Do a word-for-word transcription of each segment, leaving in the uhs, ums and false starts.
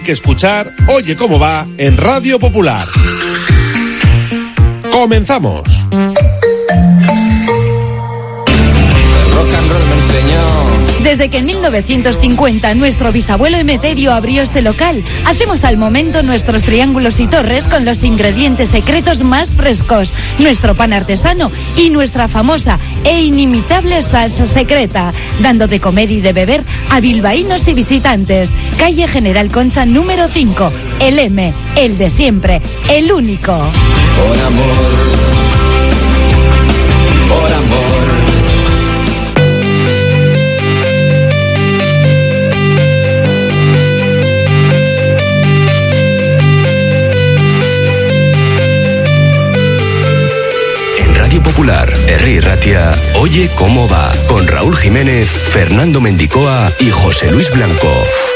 que escuchar Oye Cómo Va en Radio Popular. Comenzamos. Desde que en mil novecientos cincuenta nuestro bisabuelo Emeterio abrió este local, hacemos al momento nuestros triángulos y torres con los ingredientes secretos más frescos, nuestro pan artesano y nuestra famosa e inimitable salsa secreta, dando de comer y de beber a bilbaínos y visitantes. Calle General Concha número cinco, el M, el de siempre, el único. Por amor, por amor. Popular, Herri Ratia, Oye Cómo Va, con Raúl Jiménez, Fernando Mendicoa y José Luis Blanco.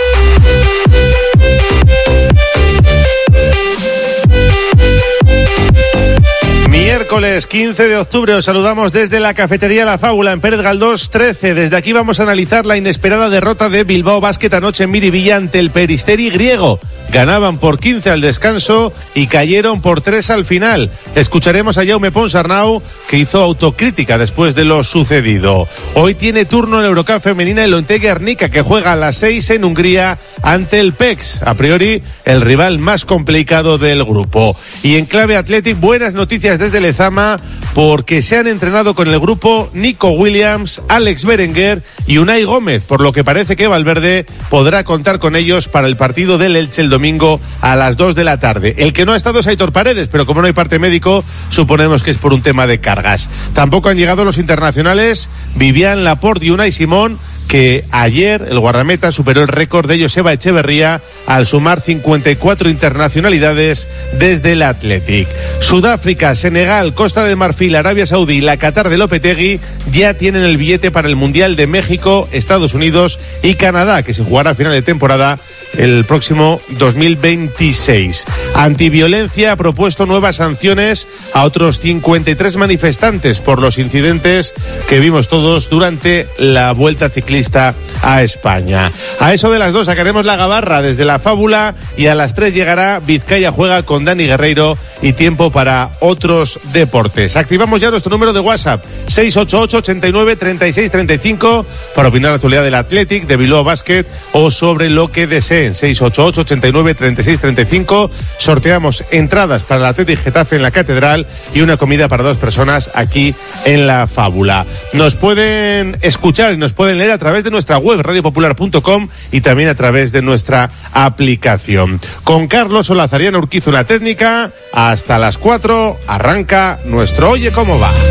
Miércoles quince de octubre os saludamos desde la cafetería La Fábula en Pérez Galdós trece. Desde aquí vamos a analizar la inesperada derrota de Bilbao Basket anoche en Miribilla ante el Peristeri griego. Ganaban por quince al descanso y cayeron por tres al final. Escucharemos a Jaume Ponsarnau, que hizo autocrítica después de lo sucedido. Hoy tiene turno en Eurocup femenina el Lontegi Arnica, que juega a las seis en Hungría ante el P E X, a priori el rival más complicado del grupo. Y en clave Athletic, buenas noticias desde Lezama, porque se han entrenado con el grupo Nico Williams, Alex Berenguer y Unai Gómez, por lo que parece que Valverde podrá contar con ellos para el partido del Elche el domingo a las dos de la tarde. El que no ha estado es Aitor Paredes, pero como no hay parte médico, suponemos que es por un tema de cargas. Tampoco han llegado los internacionales Vivian Laporte y Unai Simón, que ayer el guardameta superó el récord de Joseba Echeverría al sumar cincuenta y cuatro internacionalidades desde el Athletic. Sudáfrica, Senegal, Costa de Marfil, Arabia Saudí y la Qatar de Lopetegui ya tienen el billete para el Mundial de México, Estados Unidos y Canadá, que se jugará a final de temporada el próximo dos mil veintiséis. Antiviolencia ha propuesto nuevas sanciones a otros cincuenta y tres manifestantes por los incidentes que vimos todos durante la Vuelta Ciclista a España. A eso de las dos sacaremos la gabarra desde La Fábula y a las tres llegará Vizcaya Juega con Dani Guerreiro y tiempo para otros deportes. Activamos ya nuestro número de WhatsApp seis ocho ocho, ochenta y nueve, treinta y seis, treinta y cinco para opinar la actualidad del Athletic, de Bilbao Basket o sobre lo que deseen. seis ocho ocho, ochenta y nueve, treinta y seis, treinta y cinco. Sorteamos entradas para el Athletic Getafe en la Catedral y una comida para dos personas aquí en La Fábula. Nos pueden escuchar y nos pueden leer a través de nuestra web radio popular punto com y también a través de nuestra aplicación. Con Carlos Olazarian Urquizo en la técnica, hasta las cuatro arranca nuestro Oye Cómo Va.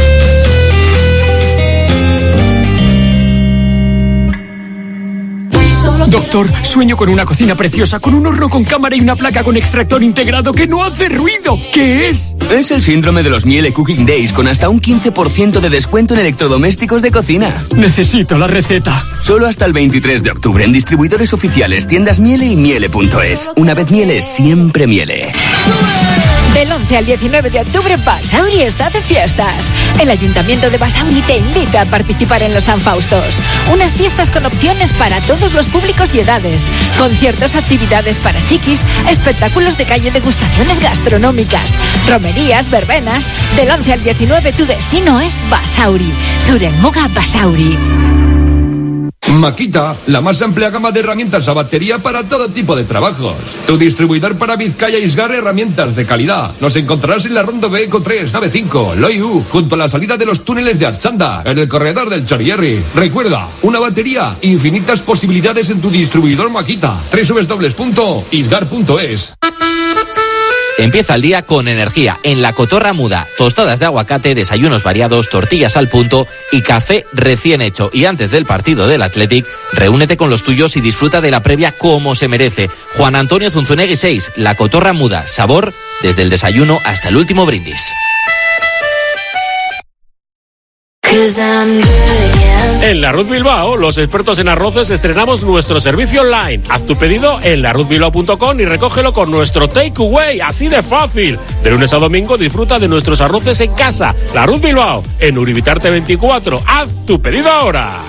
Doctor, sueño con una cocina preciosa, con un horno con cámara y una placa con extractor integrado que no hace ruido. ¿Qué es? Es el síndrome de los Miele Cooking Days, con hasta un quince por ciento de descuento en electrodomésticos de cocina. Necesito la receta. Solo hasta el veintitrés de octubre en distribuidores oficiales, tiendas Miele y miele punto es. Una vez Miele, siempre Miele. Del once al diecinueve de octubre, Basauri está de fiestas. El Ayuntamiento de Basauri te invita a participar en los San Faustos. Unas fiestas con opciones para todos los públicos y edades. Conciertos, actividades para chiquis, espectáculos de calle, degustaciones gastronómicas, romerías, verbenas. Del once al diecinueve tu destino es Basauri. Surelmuga Basauri. Makita, la más amplia gama de herramientas a batería para todo tipo de trabajos. Tu distribuidor para Vizcaya Isgar, herramientas de calidad. Nos encontrarás en la Ronda B Eco tres noventa y cinco, Loiu, junto a la salida de los túneles de Archanda, en el corredor del Chorierri. Recuerda, una batería, infinitas posibilidades en tu distribuidor Makita. doble u doble u doble u punto isgar punto es. Empieza el día con energía en La Cotorra Muda. Tostadas de aguacate, desayunos variados, tortillas al punto y café recién hecho. Y antes del partido del Athletic, reúnete con los tuyos y disfruta de la previa como se merece. Juan Antonio Zunzunegui seis, La Cotorra Muda. Sabor desde el desayuno hasta el último brindis. En Larruz Bilbao, los expertos en arroces, estrenamos nuestro servicio online. Haz tu pedido en larruz bilbao punto com y recógelo con nuestro takeaway, así de fácil. De lunes a domingo disfruta de nuestros arroces en casa. Larruz Bilbao, en Uribitarte veinticuatro. Haz tu pedido ahora.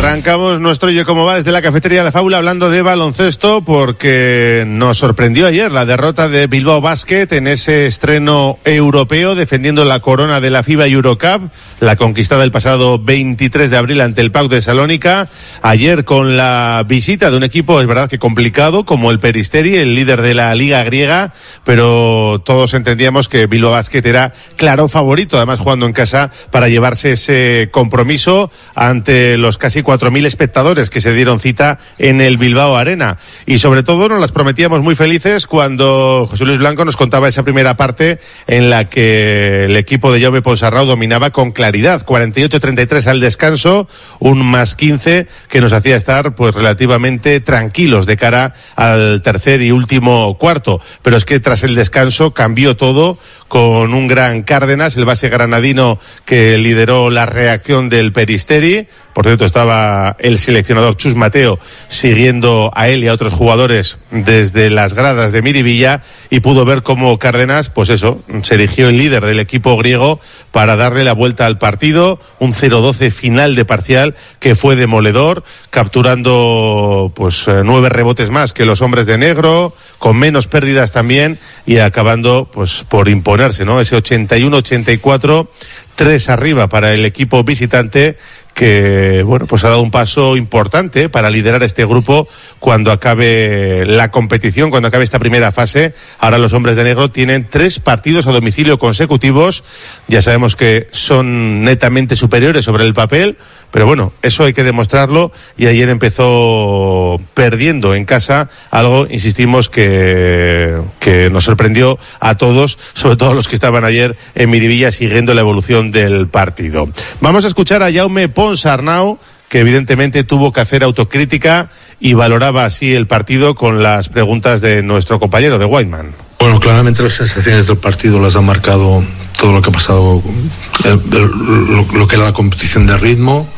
Arrancamos nuestro Yo Cómo Va desde la cafetería de la Fábula hablando de baloncesto porque nos sorprendió ayer la derrota de Bilbao Basket en ese estreno europeo defendiendo la corona de la FIBA Eurocup, la conquistada el pasado veintitrés de abril ante el P A O K de Salónica. Ayer con la visita de un equipo, es verdad que complicado, como el Peristeri, el líder de la liga griega, pero todos entendíamos que Bilbao Basket era claro favorito, además jugando en casa para llevarse ese compromiso ante los casi cuatro mil espectadores que se dieron cita en el Bilbao Arena. Y sobre todo nos las prometíamos muy felices cuando José Luis Blanco nos contaba esa primera parte en la que el equipo de Jaume Ponsarnau dominaba con claridad, cuarenta y ocho a treinta y tres al descanso, un más quince que nos hacía estar pues relativamente tranquilos de cara al tercer y último cuarto. Pero es que tras el descanso cambió todo con un gran Cárdenas, el base granadino que lideró la reacción del Peristeri. Por cierto, estaba el seleccionador Chus Mateo siguiendo a él y a otros jugadores desde las gradas de Miribilla y pudo ver cómo Cárdenas, pues eso, se erigió el líder del equipo griego para darle la vuelta al partido. Un cero doce final de parcial que fue demoledor, capturando pues nueve rebotes más que los hombres de negro, con menos pérdidas también y acabando pues por imponerse, ¿no? Ese ochenta y uno a ochenta y cuatro, tres arriba para el equipo visitante, que bueno, pues ha dado un paso importante para liderar este grupo cuando acabe la competición, cuando acabe esta primera fase. Ahora los hombres de negro tienen tres partidos a domicilio consecutivos. Ya sabemos que son netamente superiores sobre el papel, pero bueno, eso hay que demostrarlo, y ayer empezó perdiendo en casa, algo, insistimos, que, que nos sorprendió a todos, sobre todo a los que estaban ayer en Miribilla siguiendo la evolución del partido. Vamos a escuchar a Jaume Ponsarnau, que evidentemente tuvo que hacer autocrítica y valoraba así el partido con las preguntas de nuestro compañero de Whiteman. Bueno, claramente las sensaciones del partido las ha marcado todo lo que ha pasado, el, el, lo, lo que era la competición de ritmo,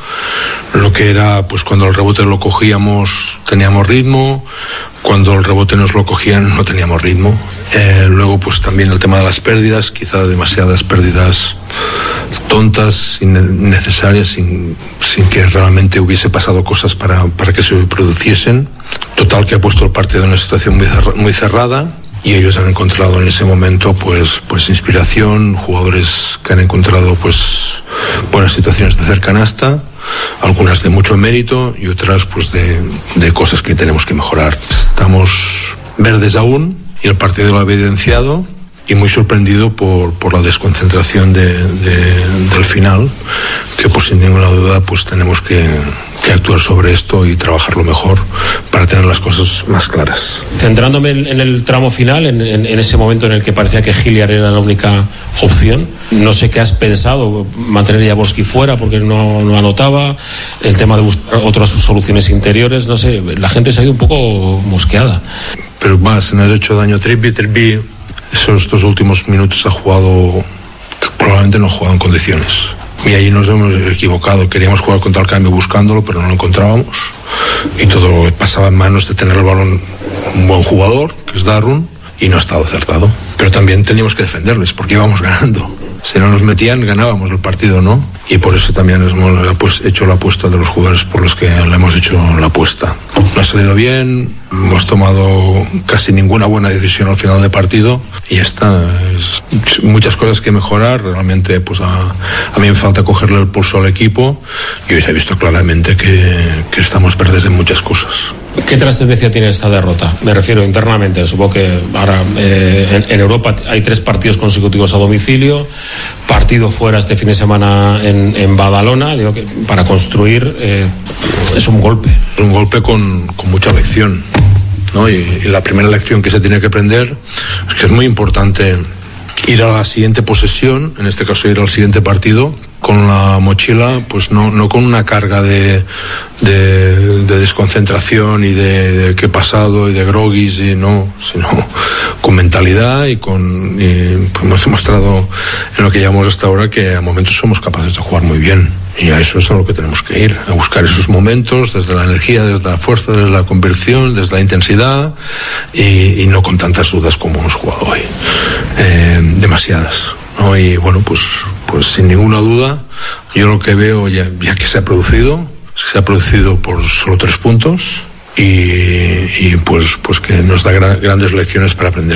lo que era pues cuando el rebote lo cogíamos teníamos ritmo, cuando el rebote nos lo cogían no teníamos ritmo. Eh, luego pues también el tema de las pérdidas, quizá demasiadas pérdidas tontas, innecesarias, sin, sin que realmente hubiese pasado cosas para, para que se produciesen. Total, que ha puesto el partido en una situación muy, muy cerrada. Y ellos han encontrado en ese momento pues pues inspiración, jugadores que han encontrado pues buenas situaciones de hacer canasta, algunas de mucho mérito y otras pues de, de cosas que tenemos que mejorar. Estamos verdes aún y el partido lo ha evidenciado, y muy sorprendido por, por la desconcentración de, de, del final, que pues sin ninguna duda pues tenemos que, que actuar sobre esto y trabajarlo mejor para tener las cosas más claras. Centrándome en el tramo final, en, en, en ese momento en el que parecía que Hilliard era la única opción, no sé qué has pensado, mantener a Jaworski fuera porque no, no anotaba, el tema de buscar otras soluciones interiores, no sé, la gente se ha ido un poco mosqueada. Pero más, nos ha hecho daño Trippi, Trippi esos dos últimos minutos ha jugado, probablemente no ha jugado en condiciones. Y ahí nos hemos equivocado. Queríamos jugar contra el cambio buscándolo, pero no lo encontrábamos. Y todo lo que pasaba en manos de tener el balón un buen jugador, que es Darun, y no ha estado acertado. Pero también teníamos que defenderles, porque íbamos ganando. Si no nos metían, ganábamos el partido, ¿no? Y por eso también hemos pues, hecho la apuesta de los jugadores por los que le hemos hecho la apuesta. No ha salido bien, hemos tomado casi ninguna buena decisión al final del partido y ya está. Es muchas cosas que mejorar. Realmente, pues a, a mí me falta cogerle el pulso al equipo y hoy se ha visto claramente que, que estamos verdes en muchas cosas. ¿Qué trascendencia tiene esta derrota? Me refiero internamente. Supongo que ahora eh, en, en Europa hay tres partidos consecutivos a domicilio, partido fuera este fin de semana en, en Badalona. Digo que para construir eh, es un golpe. Es un golpe con, con mucha lección, ¿no? Y, y la primera lección que se tiene que aprender es que es muy importante ir a la siguiente posesión, en este caso ir al siguiente partido, con la mochila, pues no, no con una carga de, de, de desconcentración y de, de qué pasado y de groguis, y no, sino con mentalidad y con y pues hemos demostrado en lo que llevamos hasta ahora que a momentos somos capaces de jugar muy bien. Y a eso es a lo que tenemos que ir, a buscar esos momentos desde la energía, desde la fuerza, desde la convicción, desde la intensidad y, y no con tantas dudas como hemos jugado hoy. Eh, demasiadas, ¿no? Y bueno, pues, pues sin ninguna duda, yo lo que veo ya, ya que se ha producido, se ha producido por solo tres puntos y, y pues, pues que nos da gran, grandes lecciones para aprender.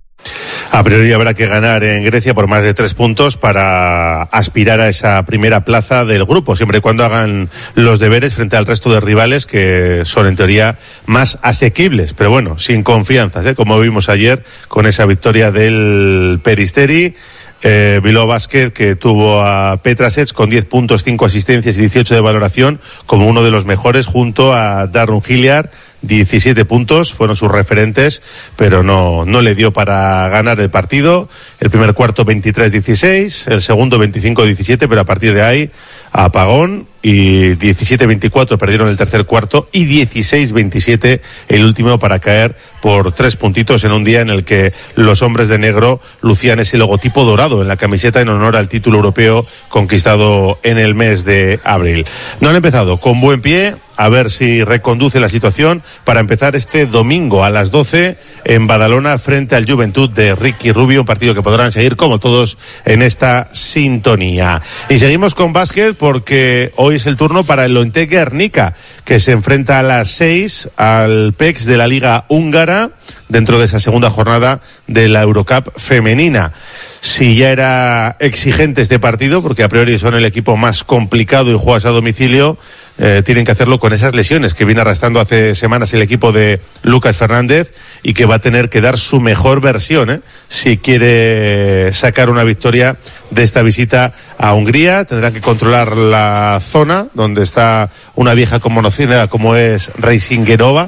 A priori habrá que ganar en Grecia por más de tres puntos para aspirar a esa primera plaza del grupo, siempre y cuando hagan los deberes frente al resto de rivales que son en teoría más asequibles, pero bueno, sin confianzas, ¿eh? Como vimos ayer con esa victoria del Peristeri. Eh, Bilbao Basket, que tuvo a Petrasets con diez puntos, cinco asistencias y dieciocho de valoración como uno de los mejores, junto a Darren Hilliard, diecisiete puntos, fueron sus referentes, pero no, no le dio para ganar el partido. El primer cuarto veintitrés dieciséis, el segundo veinticinco diecisiete, pero a partir de ahí apagón, y diecisiete veinticuatro perdieron el tercer cuarto y dieciséis veintisiete el último, para caer por tres puntitos en un día en el que los hombres de negro lucían ese logotipo dorado en la camiseta en honor al título europeo conquistado en el mes de abril. No han empezado con buen pie, a ver si reconduce la situación para empezar este domingo a las doce en Badalona frente al Juventud de Ricky Rubio, un partido que podrán seguir como todos en esta sintonía. Y seguimos con básquet porque hoy es el turno para el Lointe Guernica, que se enfrenta a las seis al P E X de la Liga Húngara dentro de esa segunda jornada de la Eurocup femenina. Si ya era exigente este partido, porque a priori son el equipo más complicado y juegas a domicilio, eh, tienen que hacerlo con esas lesiones que viene arrastrando hace semanas el equipo de Lucas Fernández, y que va a tener que dar su mejor versión, ¿eh? si quiere sacar una victoria de esta visita a Hungría. Tendrán que controlar la zona donde está una vieja conocida como es Reisingerova,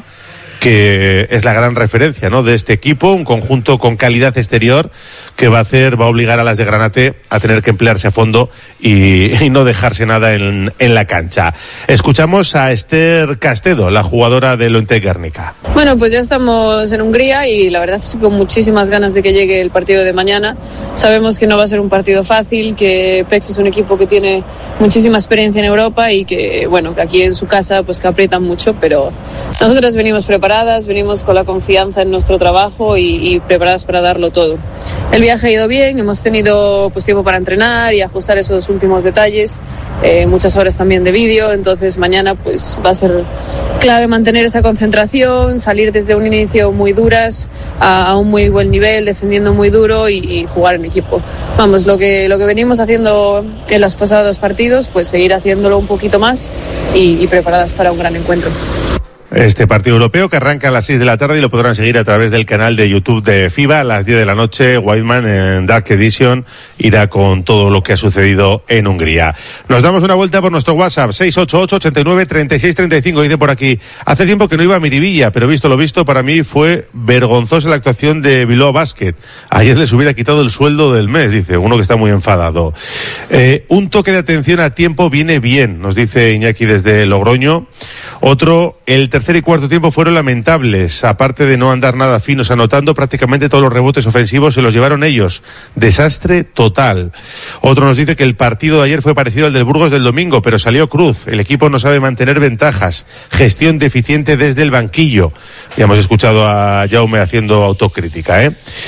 que es la gran referencia, ¿no?, de este equipo, un conjunto con calidad exterior que va a hacer, va a obligar a las de Granate a tener que emplearse a fondo y, y no dejarse nada en, en la cancha. Escuchamos a Esther Castedo, la jugadora de Lointe Guernica. Bueno, pues ya estamos en Hungría y la verdad es que con muchísimas ganas de que llegue el partido de mañana. Sabemos que no va a ser un partido fácil, que P E X es un equipo que tiene muchísima experiencia en Europa y que, bueno, que aquí en su casa pues que aprietan mucho, pero nosotros venimos preparadas, venimos con la confianza en nuestro trabajo y, y preparadas para darlo todo. El viaje ha ido bien, hemos tenido pues tiempo para entrenar y ajustar esos últimos detalles, eh, muchas horas también de vídeo, entonces mañana pues va a ser clave mantener esa concentración, salir desde un inicio muy duras a, a un muy buen nivel, defendiendo muy duro y, y jugar en equipo. Vamos, lo que, lo que venimos haciendo en los pasados partidos, pues seguir haciéndolo un poquito más y, y preparadas para un gran encuentro. Este partido europeo que arranca a las seis de la tarde y lo podrán seguir a través del canal de YouTube de FIBA a las diez de la noche. Whiteman en Dark Edition irá con todo lo que ha sucedido en Hungría. Nos damos una vuelta por nuestro WhatsApp, seis ocho ocho, ochenta y nueve, treinta y seis treinta y cinco. Dice por aquí, hace tiempo que no iba a Miribilla, pero visto lo visto, para mí fue vergonzosa la actuación de Bilbao Basket. Ayer les hubiera quitado el sueldo del mes, dice uno que está muy enfadado. Eh, un toque de atención a tiempo viene bien, nos dice Iñaki desde Logroño. Otro, el tercer y cuarto tiempo fueron lamentables, aparte de no andar nada finos anotando, prácticamente todos los rebotes ofensivos se los llevaron ellos. Desastre total. Otro nos dice que el partido de ayer fue parecido al del Burgos del domingo, pero salió cruz. El equipo no sabe mantener ventajas. Gestión deficiente desde el banquillo. Ya hemos escuchado a Jaume haciendo autocrítica, ¿eh?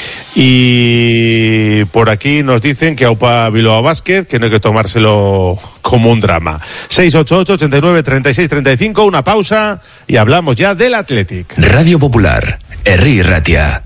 Y por aquí nos dicen que aupa Bilbao Basket, que no hay que tomárselo como un drama. seis ocho ocho, ochenta y nueve, treinta y seis treinta y cinco, una pausa y hablamos ya del Athletic. Radio Popular, Herri Ratia.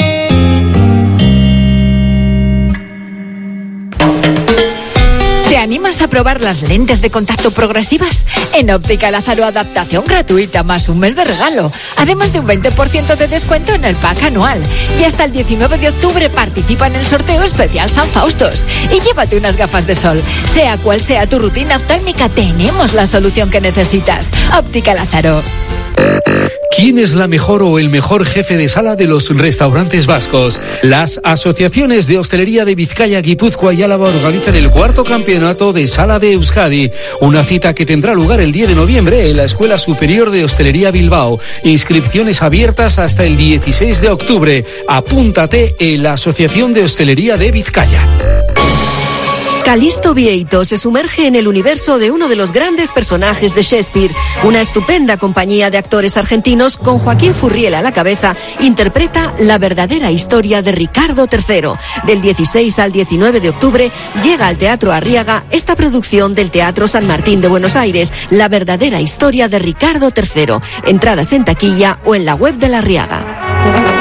¿Te animas a probar las lentes de contacto progresivas? En Óptica Lázaro, adaptación gratuita más un mes de regalo, además de un veinte por ciento de descuento en el pack anual. Y hasta el diecinueve de octubre participa en el sorteo especial San Faustos y llévate unas gafas de sol. Sea cual sea tu rutina oftálmica, tenemos la solución que necesitas. Óptica Lázaro. ¿Quién es la mejor o el mejor jefe de sala de los restaurantes vascos? Las asociaciones de hostelería de Vizcaya, Guipúzcoa y Álava organizan el cuarto campeonato de Sala de Euskadi, una cita que tendrá lugar el diez de noviembre en la Escuela Superior de Hostelería Bilbao. Inscripciones abiertas hasta el dieciséis de octubre. Apúntate en la Asociación de Hostelería de Vizcaya. Calisto Vieito se sumerge en el universo de uno de los grandes personajes de Shakespeare. Una estupenda compañía de actores argentinos con Joaquín Furriel a la cabeza interpreta la verdadera historia de Ricardo tercero. Del dieciséis al diecinueve de octubre llega al Teatro Arriaga esta producción del Teatro San Martín de Buenos Aires, la verdadera historia de Ricardo tercero. Entradas en taquilla o en la web de la Arriaga.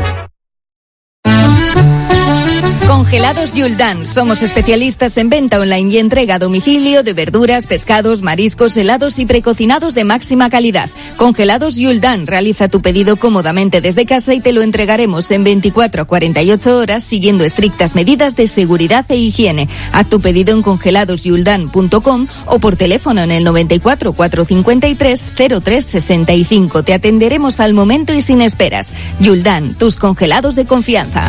Congelados Yuldan. Somos especialistas en venta online y entrega a domicilio de verduras, pescados, mariscos, helados y precocinados de máxima calidad. Congelados Yuldan. Realiza tu pedido cómodamente desde casa y te lo entregaremos en veinticuatro a cuarenta y ocho horas siguiendo estrictas medidas de seguridad e higiene. Haz tu pedido en congelados yuldan punto com o por teléfono en el noventa y cuatro, cuatrocientos cincuenta y tres, cero tres sesenta y cinco. Te atenderemos al momento y sin esperas. Yuldan, tus congelados de confianza.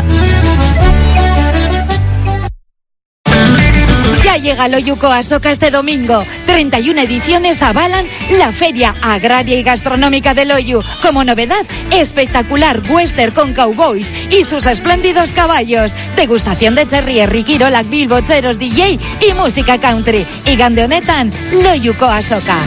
Ya llega Loyuco a Soca este domingo. treinta y una ediciones avalan la Feria Agraria y Gastronómica de Loyu. Como novedad, espectacular western con cowboys y sus espléndidos caballos. Degustación de cherry, riquiro, lac bilbocheros, D J y música country. Y gandeonetan Loyuco a Soca.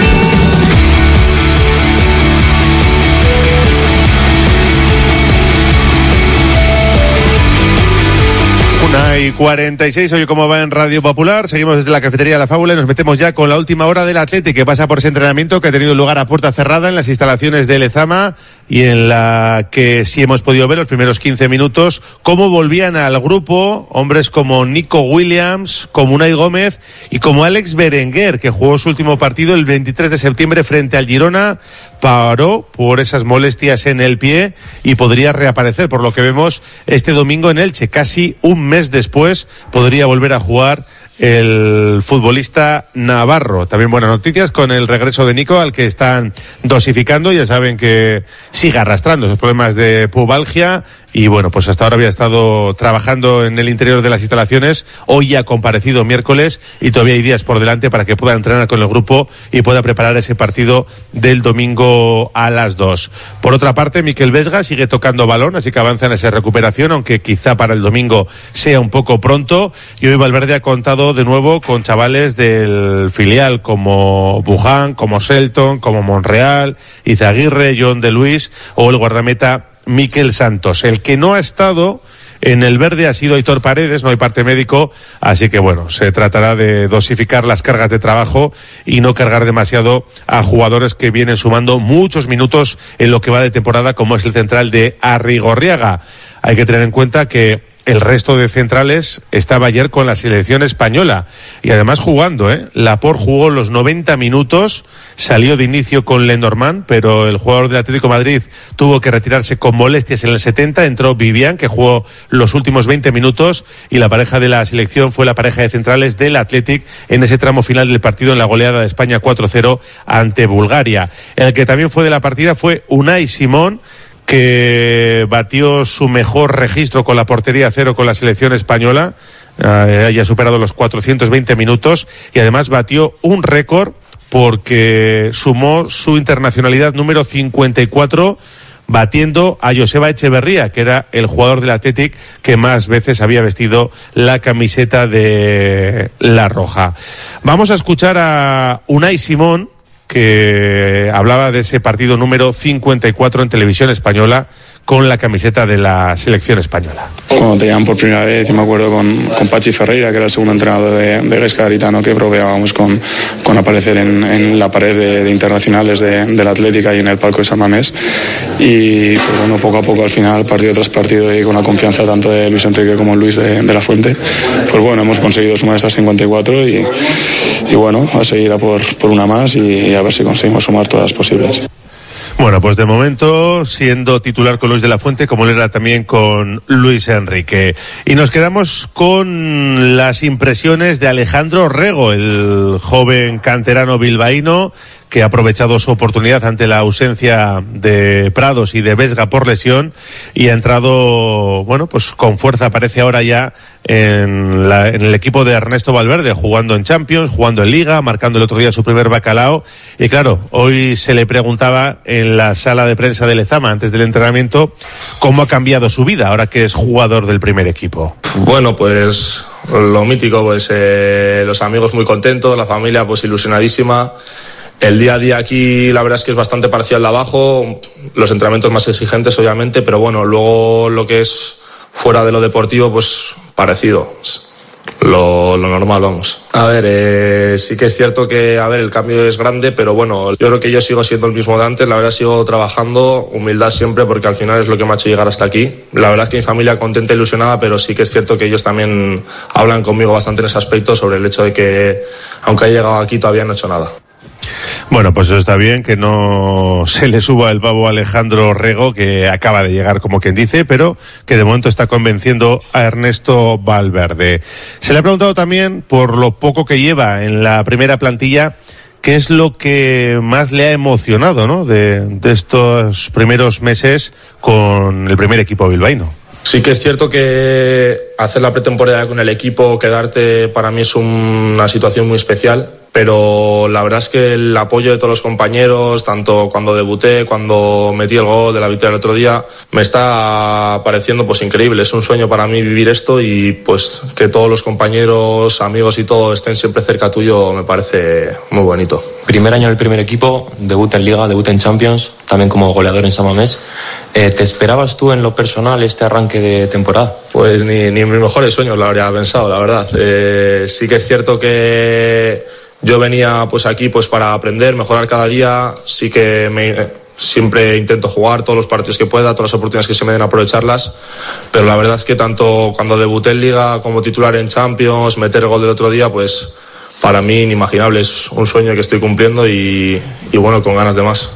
Una y cuarenta y seis, oye, ¿cómo va en Radio Popular? Seguimos desde la cafetería La Fábula y nos metemos ya con la última hora del Athletic, que pasa por ese entrenamiento que ha tenido lugar a puerta cerrada en las instalaciones de Lezama y en la que sí hemos podido ver los primeros quince minutos cómo volvían al grupo hombres como Nico Williams, como Unai Gómez y como Alex Berenguer, que jugó su último partido el veintitrés de septiembre frente al Girona, paró por esas molestias en el pie y podría reaparecer, por lo que vemos este domingo en Elche. Casi un mes después podría volver a jugar el futbolista navarro. También buenas noticias con el regreso de Nico, al que están dosificando. Ya saben que sigue arrastrando esos problemas de pubalgia y bueno, pues hasta ahora había estado trabajando en el interior de las instalaciones. Hoy ya ha comparecido miércoles y todavía hay días por delante para que pueda entrenar con el grupo y pueda preparar ese partido del domingo a las dos. Por otra parte, Mikel Vesga sigue tocando balón, así que avanza en esa recuperación, aunque quizá para el domingo sea un poco pronto. Y hoy Valverde ha contado de nuevo con chavales del filial como Buján, como Selton, como Monreal, Izaguirre, John de Luis o el guardameta Mikel Santos. El que no ha estado en el verde ha sido Aitor Paredes, no hay parte médico, así que bueno, se tratará de dosificar las cargas de trabajo y no cargar demasiado a jugadores que vienen sumando muchos minutos en lo que va de temporada, como es el central de Arrigorriaga. Hay que tener en cuenta que el resto de centrales estaba ayer con la selección española y además jugando, ¿eh? Laporte jugó los noventa minutos, salió de inicio con Lenormand, pero el jugador del Atlético de Madrid tuvo que retirarse con molestias en el setenta, entró Vivian, que jugó los últimos veinte minutos, y la pareja de la selección fue la pareja de centrales del Athletic en ese tramo final del partido en la goleada de España cuatro cero ante Bulgaria. El que también fue de la partida fue Unai Simón, que batió su mejor registro con la portería cero con la selección española, eh, haya superado los cuatrocientos veinte minutos y además batió un récord porque sumó su internacionalidad número cincuenta y cuatro, batiendo a Joseba Echeverría, que era el jugador del Athletic que más veces había vestido la camiseta de la roja. Vamos a escuchar a Unai Simón, que hablaba de ese partido número cincuenta y cuatro en televisión española con la camiseta de la selección española. Cuando te llaman por primera vez, yo me acuerdo con, con Pachi Ferreira, que era el segundo entrenador de, de Gaisca Garitano, que probábamos con, con aparecer en, en la pared de, de internacionales de, de la Atlética y en el palco de San Mamés. Y pues bueno, poco a poco al final, partido tras partido, y con la confianza tanto de Luis Enrique como Luis de, de la Fuente, pues bueno, hemos conseguido sumar estas cincuenta y cuatro y, y bueno, a seguir a por, por una más y, y a ver si conseguimos sumar todas las posibles. Bueno, pues de momento siendo titular con Luis de la Fuente, como lo era también con Luis Enrique. Y nos quedamos con las impresiones de Alejandro Rego, el joven canterano bilbaíno que ha aprovechado su oportunidad ante la ausencia de Prados y de Vesga por lesión y ha entrado, bueno, pues con fuerza, parece ahora ya en, la, en el equipo de Ernesto Valverde, jugando en Champions, jugando en Liga, marcando el otro día su primer bacalao. Y claro, hoy se le preguntaba en la sala de prensa de Lezama, antes del entrenamiento, cómo ha cambiado su vida ahora que es jugador del primer equipo. Bueno, pues lo mítico, pues eh, los amigos muy contentos, la familia pues ilusionadísima. El día a día aquí la verdad es que es bastante parecido al de abajo, los entrenamientos más exigentes obviamente, pero bueno, luego lo que es fuera de lo deportivo pues parecido, lo, lo normal, vamos. A ver, eh, sí que es cierto que, a ver, el cambio es grande, pero bueno, yo creo que yo sigo siendo el mismo de antes, la verdad sigo trabajando, humildad siempre, porque al final es lo que me ha hecho llegar hasta aquí. La verdad es que mi familia contenta e ilusionada, pero sí que es cierto que ellos también hablan conmigo bastante en ese aspecto sobre el hecho de que, aunque haya llegado aquí, todavía no he hecho nada. Bueno, pues eso está bien, que no se le suba el pavo a Alejandro Rego, que acaba de llegar, como quien dice, pero que de momento está convenciendo a Ernesto Valverde. Se le ha preguntado también por lo poco que lleva en la primera plantilla, qué es lo que más le ha emocionado, ¿no?, de, de estos primeros meses con el primer equipo bilbaíno. Sí que es cierto que hacer la pretemporada con el equipo, quedarte, para mí es una situación muy especial, pero la verdad es que el apoyo de todos los compañeros, tanto cuando debuté, cuando metí el gol de la victoria el otro día, me está pareciendo pues increíble. Es un sueño para mí vivir esto y pues que todos los compañeros, amigos y todo estén siempre cerca tuyo me parece muy bonito. Primer año en el primer equipo, debut en Liga, debut en Champions, también como goleador en San Mamés. Eh, ¿Te esperabas tú en lo personal este arranque de temporada? Pues ni, ni en mis mejores sueños lo habría pensado, la verdad. Eh, sí que es cierto que yo venía pues aquí pues para aprender, mejorar cada día. Sí que me, siempre intento jugar todos los partidos que pueda, todas las oportunidades que se me den, aprovecharlas. Pero la verdad es que tanto cuando debuté en Liga como titular en Champions, meter el gol del otro día, pues para mí inimaginable. Es un sueño que estoy cumpliendo y, y bueno, con ganas de más.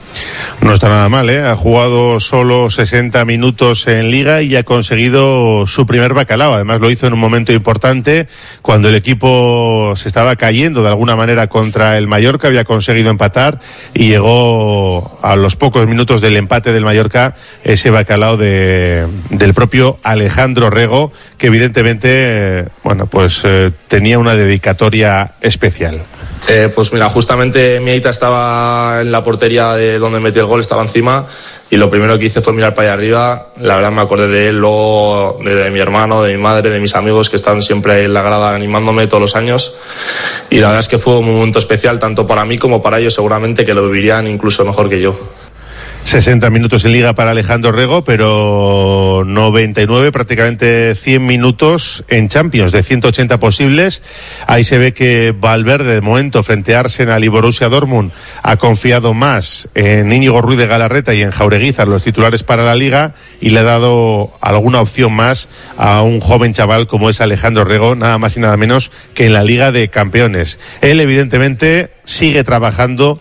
No está nada mal, ¿eh? Ha jugado solo sesenta minutos en Liga y ha conseguido su primer bacalao. Además lo hizo en un momento importante, cuando el equipo se estaba cayendo de alguna manera contra el Mallorca, había conseguido empatar y llegó a los pocos minutos del empate del Mallorca ese bacalao de, del propio Alejandro Rego, que evidentemente, eh, bueno, pues eh, tenía una dedicatoria especial. Eh, pues mira, justamente mi aita estaba en la portería de donde metí el gol, estaba encima, y lo primero que hice fue mirar para allá arriba. La verdad me acordé de él, luego de, de mi hermano, de mi madre, de mis amigos que están siempre en la grada animándome todos los años, y la verdad es que fue un momento especial tanto para mí como para ellos, seguramente que lo vivirían incluso mejor que yo. sesenta minutos en Liga para Alejandro Rego, pero noventa y nueve, prácticamente cien minutos en Champions, de ciento ochenta posibles. Ahí se ve que Valverde, de momento, frente a Arsenal y Borussia Dortmund, ha confiado más en Íñigo Ruiz de Galarreta y en Jaureguizar, los titulares para la Liga, y le ha dado alguna opción más a un joven chaval como es Alejandro Rego, nada más y nada menos que en la Liga de Campeones. Él, evidentemente, sigue trabajando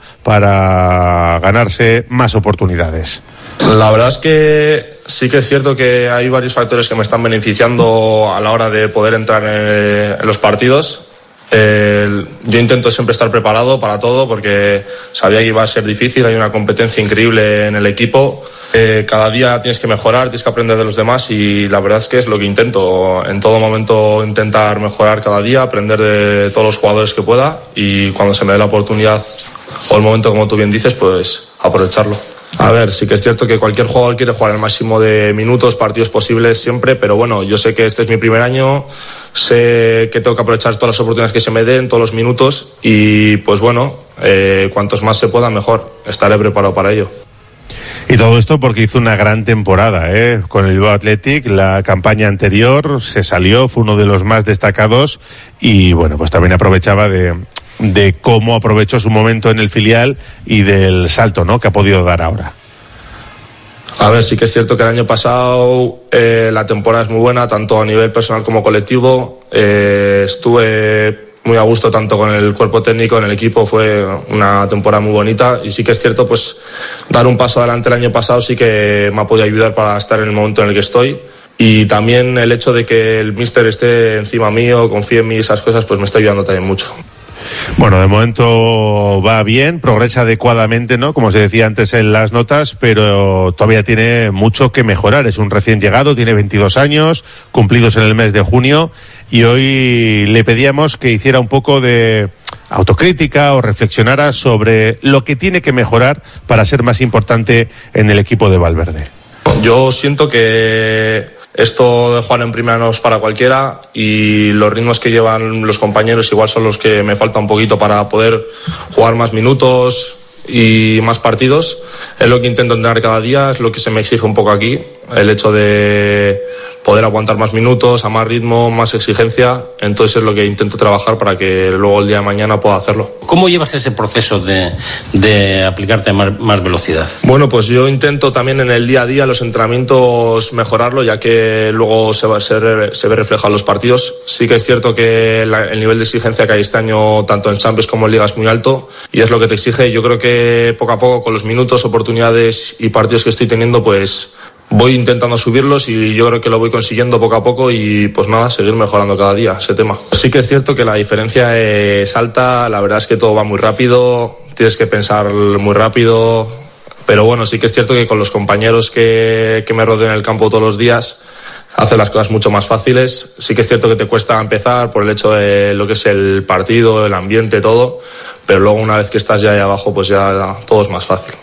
para ganarse más oportunidades. La verdad es que sí que es cierto que hay varios factores que me están beneficiando a la hora de poder entrar en, en los partidos. Eh, yo intento siempre estar preparado para todo porque sabía que iba a ser difícil, hay una competencia increíble en el equipo. Eh, cada día tienes que mejorar, tienes que aprender de los demás, y la verdad es que es lo que intento. En todo momento intentar mejorar cada día, aprender de todos los jugadores que pueda, y cuando se me dé la oportunidad o el momento, como tú bien dices, pues aprovecharlo. A ver, sí que es cierto que cualquier jugador quiere jugar el máximo de minutos, partidos posibles siempre, pero bueno, yo sé que este es mi primer año, sé que tengo que aprovechar todas las oportunidades que se me den, todos los minutos, y pues bueno, eh, cuantos más se pueda mejor, estaré preparado para ello. Y todo esto porque hizo una gran temporada, ¿eh? Con el Bilbao Athletic. La campaña anterior se salió, fue uno de los más destacados, y bueno, pues también aprovechaba de, de cómo aprovechó su momento en el filial y del salto, ¿no?, que ha podido dar ahora. A ver, sí que es cierto que el año pasado eh, la temporada es muy buena, tanto a nivel personal como colectivo. Eh, estuve muy a gusto tanto con el cuerpo técnico, en el equipo, fue una temporada muy bonita, y sí que es cierto, pues dar un paso adelante el año pasado sí que me ha podido ayudar para estar en el momento en el que estoy, y también el hecho de que el míster esté encima mío, confíe en mí, esas cosas, pues me está ayudando también mucho. Bueno, de momento va bien, progresa adecuadamente, ¿no? Como se decía antes en las notas, pero todavía tiene mucho que mejorar. Es un recién llegado, tiene veintidós años, cumplidos en el mes de junio, y hoy le pedíamos que hiciera un poco de autocrítica o reflexionara sobre lo que tiene que mejorar para ser más importante en el equipo de Valverde. Yo siento que esto de jugar en primera no es para cualquiera y los ritmos que llevan los compañeros igual son los que me falta un poquito para poder jugar más minutos y más partidos. Es lo que intento entrenar cada día, es lo que se me exige un poco aquí, el hecho de poder aguantar más minutos, a más ritmo, más exigencia. Entonces es lo que intento trabajar para que luego el día de mañana pueda hacerlo. ¿Cómo llevas ese proceso de, de aplicarte más, más velocidad? Bueno, pues yo intento también en el día a día, los entrenamientos, mejorarlo, ya que luego se, va, se, se ve reflejado en los partidos. Sí que es cierto que la, el nivel de exigencia que hay este año, tanto en Champions como en Liga, es muy alto y es lo que te exige. Yo creo que poco a poco, con los minutos, oportunidades y partidos que estoy teniendo, pues voy intentando subirlos y yo creo que lo voy consiguiendo poco a poco y pues nada, seguir mejorando cada día ese tema. Sí que es cierto que la diferencia es alta, la verdad es que todo va muy rápido, tienes que pensar muy rápido, pero bueno, sí que es cierto que con los compañeros que, que me rodean en el campo todos los días hace las cosas mucho más fáciles. Sí que es cierto que te cuesta empezar por el hecho de lo que es el partido, el ambiente, todo, pero luego una vez que estás ya ahí abajo, pues ya todo es más fácil.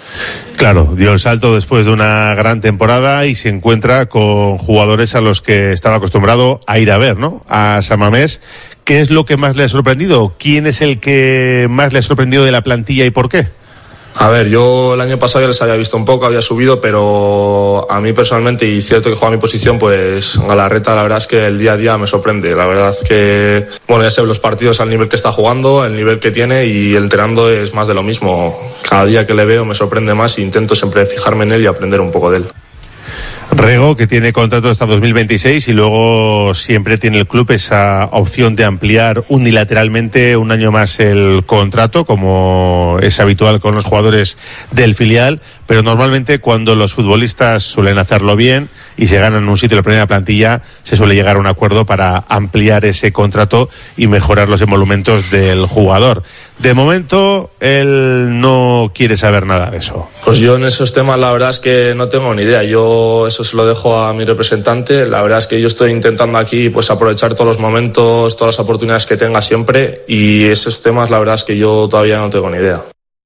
Claro, dio el salto después de una gran temporada y se encuentra con jugadores a los que estaba acostumbrado a ir a ver, ¿no? A San Mamés. ¿Qué es lo que más le ha sorprendido? ¿Quién es el que más le ha sorprendido de la plantilla y por qué? A ver, yo el año pasado ya les había visto un poco, había subido, pero a mí personalmente, y cierto que juega mi posición, pues Galarreta, la verdad es que el día a día me sorprende. La verdad que, bueno, ya sé los partidos al nivel que está jugando, el nivel que tiene, y entrenando es más de lo mismo. Cada día que le veo me sorprende más e intento siempre fijarme en él y aprender un poco de él. Rego, que tiene contrato hasta dos mil veintiséis y luego siempre tiene el club esa opción de ampliar unilateralmente un año más el contrato, como es habitual con los jugadores del filial, pero normalmente cuando los futbolistas suelen hacerlo bien y se ganan un sitio en la primera plantilla, se suele llegar a un acuerdo para ampliar ese contrato y mejorar los emolumentos del jugador. De momento, él no quiere saber nada de eso. Pues yo en esos temas la verdad es que no tengo ni idea. Yo eso se lo dejo a mi representante. La verdad es que yo estoy intentando aquí pues aprovechar todos los momentos, todas las oportunidades que tenga siempre, y esos temas la verdad es que yo todavía no tengo ni idea.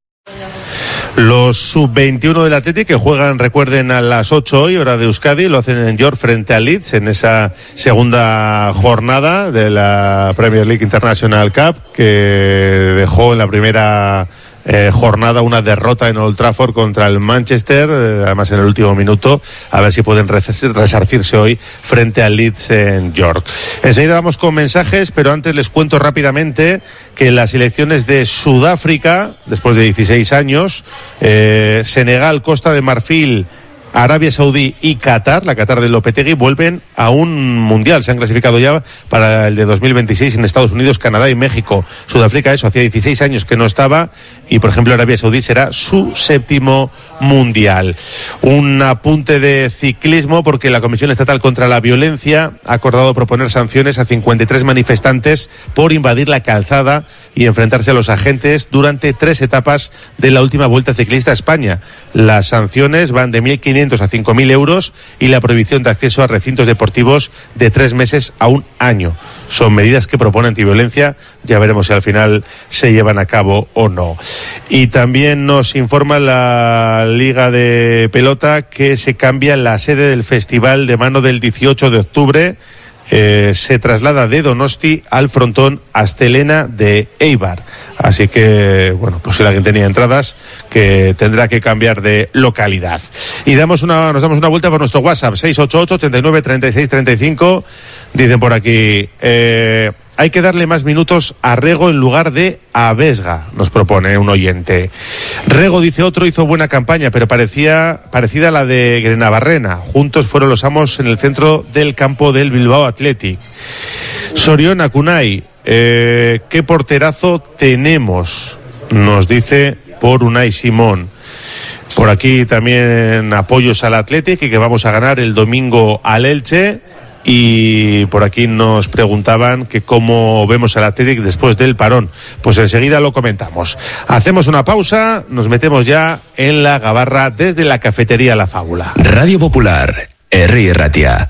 Los sub veintiuno del Athletic que juegan, recuerden, a las ocho hoy, hora de Euskadi, lo hacen en York frente al Leeds en esa segunda jornada de la Premier League International Cup, que dejó en la primera eh, jornada una derrota en Old Trafford contra el Manchester, eh, además en el último minuto, a ver si pueden resarcirse hoy frente al Leeds en York. Enseguida vamos con mensajes, pero antes les cuento rápidamente que las elecciones de Sudáfrica, después de dieciséis años, eh, Senegal, Costa de Marfil, Arabia Saudí y Qatar, la Qatar de Lopetegui, vuelven a un mundial. Se han clasificado ya para el de dos mil veintiséis en Estados Unidos, Canadá y México. Sudáfrica, eso, hacía dieciséis años que no estaba, y por ejemplo Arabia Saudí será su séptimo mundial. Un apunte de ciclismo, porque la Comisión Estatal contra la Violencia ha acordado proponer sanciones a cincuenta y tres manifestantes por invadir la calzada y enfrentarse a los agentes durante tres etapas de la última Vuelta Ciclista a España. Las sanciones van de mil quinientos a cinco mil euros y la prohibición de acceso a recintos deportivos de tres meses a un año. Son medidas que propone Antiviolencia. Ya veremos si al final se llevan a cabo o no. Y también nos informa la Liga de Pelota que se cambia la sede del Festival de Mano del dieciocho de octubre. Eh, se traslada de Donosti al frontón Astelena de Eibar. Así que, bueno, pues si alguien tenía entradas, que tendrá que cambiar de localidad. Y damos una, nos damos una vuelta por nuestro WhatsApp, seis ocho ocho, ochenta y nueve, treinta y seis, treinta y cinco. Dicen por aquí, eh, hay que darle más minutos a Rego en lugar de a Vesga, nos propone un oyente. Rego, dice otro, hizo buena campaña, pero parecía parecida a la de Grenabarrena. Juntos fueron los amos en el centro del campo del Bilbao Athletic. Soriona Kunai, eh, ¿qué porterazo tenemos? Nos dice por Unai Simón. Por aquí también apoyos al Athletic y que vamos a ganar el domingo al Elche. Y por aquí nos preguntaban que cómo vemos al Athletic después del parón. Pues enseguida lo comentamos. Hacemos una pausa, nos metemos ya en la gabarra desde la cafetería La Fábula. Radio Popular, Herri Ratia.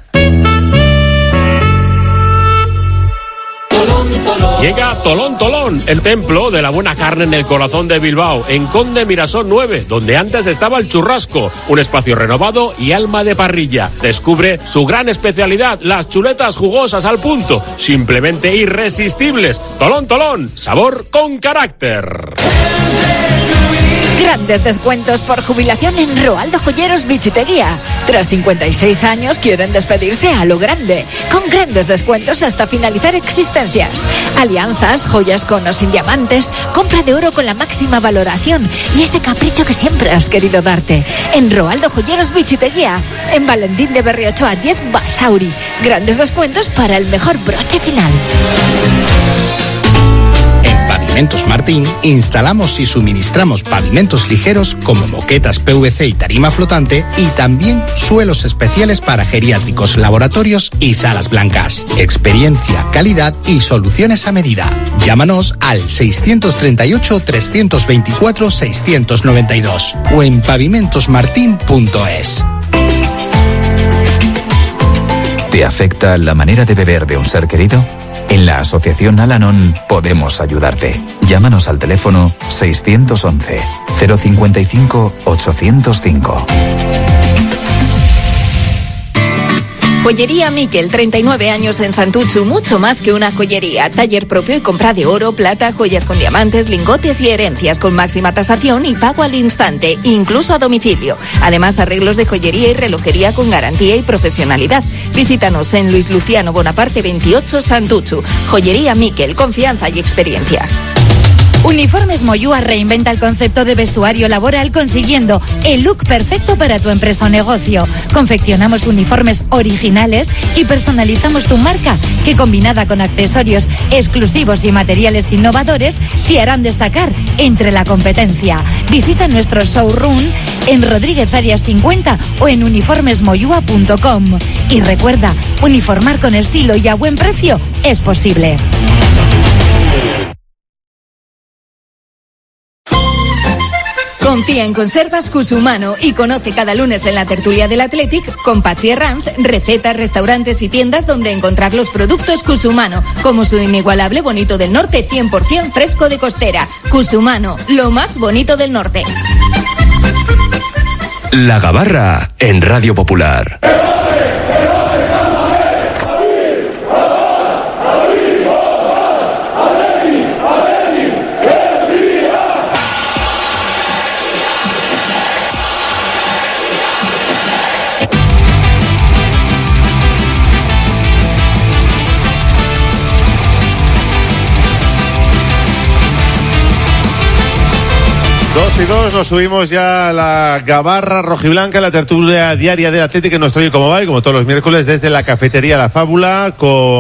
Llega Tolón Tolón, el templo de la buena carne en el corazón de Bilbao, en Conde Mirasol nueve, donde antes estaba el churrasco, un espacio renovado y alma de parrilla. Descubre su gran especialidad, las chuletas jugosas al punto, simplemente irresistibles. Tolón Tolón, sabor con carácter. Grandes descuentos por jubilación en Roaldo Joyeros Bichiteguía. Tras cincuenta y seis años quieren despedirse a lo grande, con grandes descuentos hasta finalizar existencias. Alianzas, joyas con o sin diamantes, compra de oro con la máxima valoración y ese capricho que siempre has querido darte. En Roaldo Joyeros Bichiteguía, en Valentín de Berriochoa diez Basauri. Grandes descuentos para el mejor broche final. Pavimentos Martín, instalamos y suministramos pavimentos ligeros como moquetas P V C y tarima flotante y también suelos especiales para geriátricos, laboratorios y salas blancas. Experiencia, calidad y soluciones a medida. Llámanos al seiscientos treinta y ocho, trescientos veinticuatro, seiscientos noventa y dos o en pavimentos martin punto es. ¿Te afecta la manera de beber de un ser querido? En la Asociación Al-Anon podemos ayudarte. Llámanos al teléfono seiscientos once, cero cincuenta y cinco, ochocientos cinco. Joyería Miquel, treinta y nueve años en Santuchu, mucho más que una joyería. Taller propio y compra de oro, plata, joyas con diamantes, lingotes y herencias con máxima tasación y pago al instante, incluso a domicilio. Además, arreglos de joyería y relojería con garantía y profesionalidad. Visítanos en Luis Luciano Bonaparte veintiocho, Santuchu. Joyería Miquel, confianza y experiencia. Uniformes Moyúa reinventa el concepto de vestuario laboral consiguiendo el look perfecto para tu empresa o negocio. Confeccionamos uniformes originales y personalizamos tu marca, que combinada con accesorios exclusivos y materiales innovadores te harán destacar entre la competencia. Visita nuestro showroom en Rodríguez Arias cincuenta o en uniformes moyúa punto com. Y recuerda, uniformar con estilo y a buen precio es posible. Confía en Conservas Cusumano y conoce cada lunes en la tertulia del Athletic con Pachi Herranz recetas, restaurantes y tiendas donde encontrar los productos Cusumano, como su inigualable bonito del norte cien por ciento fresco de costera. Cusumano, lo más bonito del norte. La Gabarra en Radio Popular. Dos y dos, nos subimos ya a la Gabarra rojiblanca, la tertulia diaria del Atlético, que nos trae como va y como todos los miércoles desde la cafetería La Fábula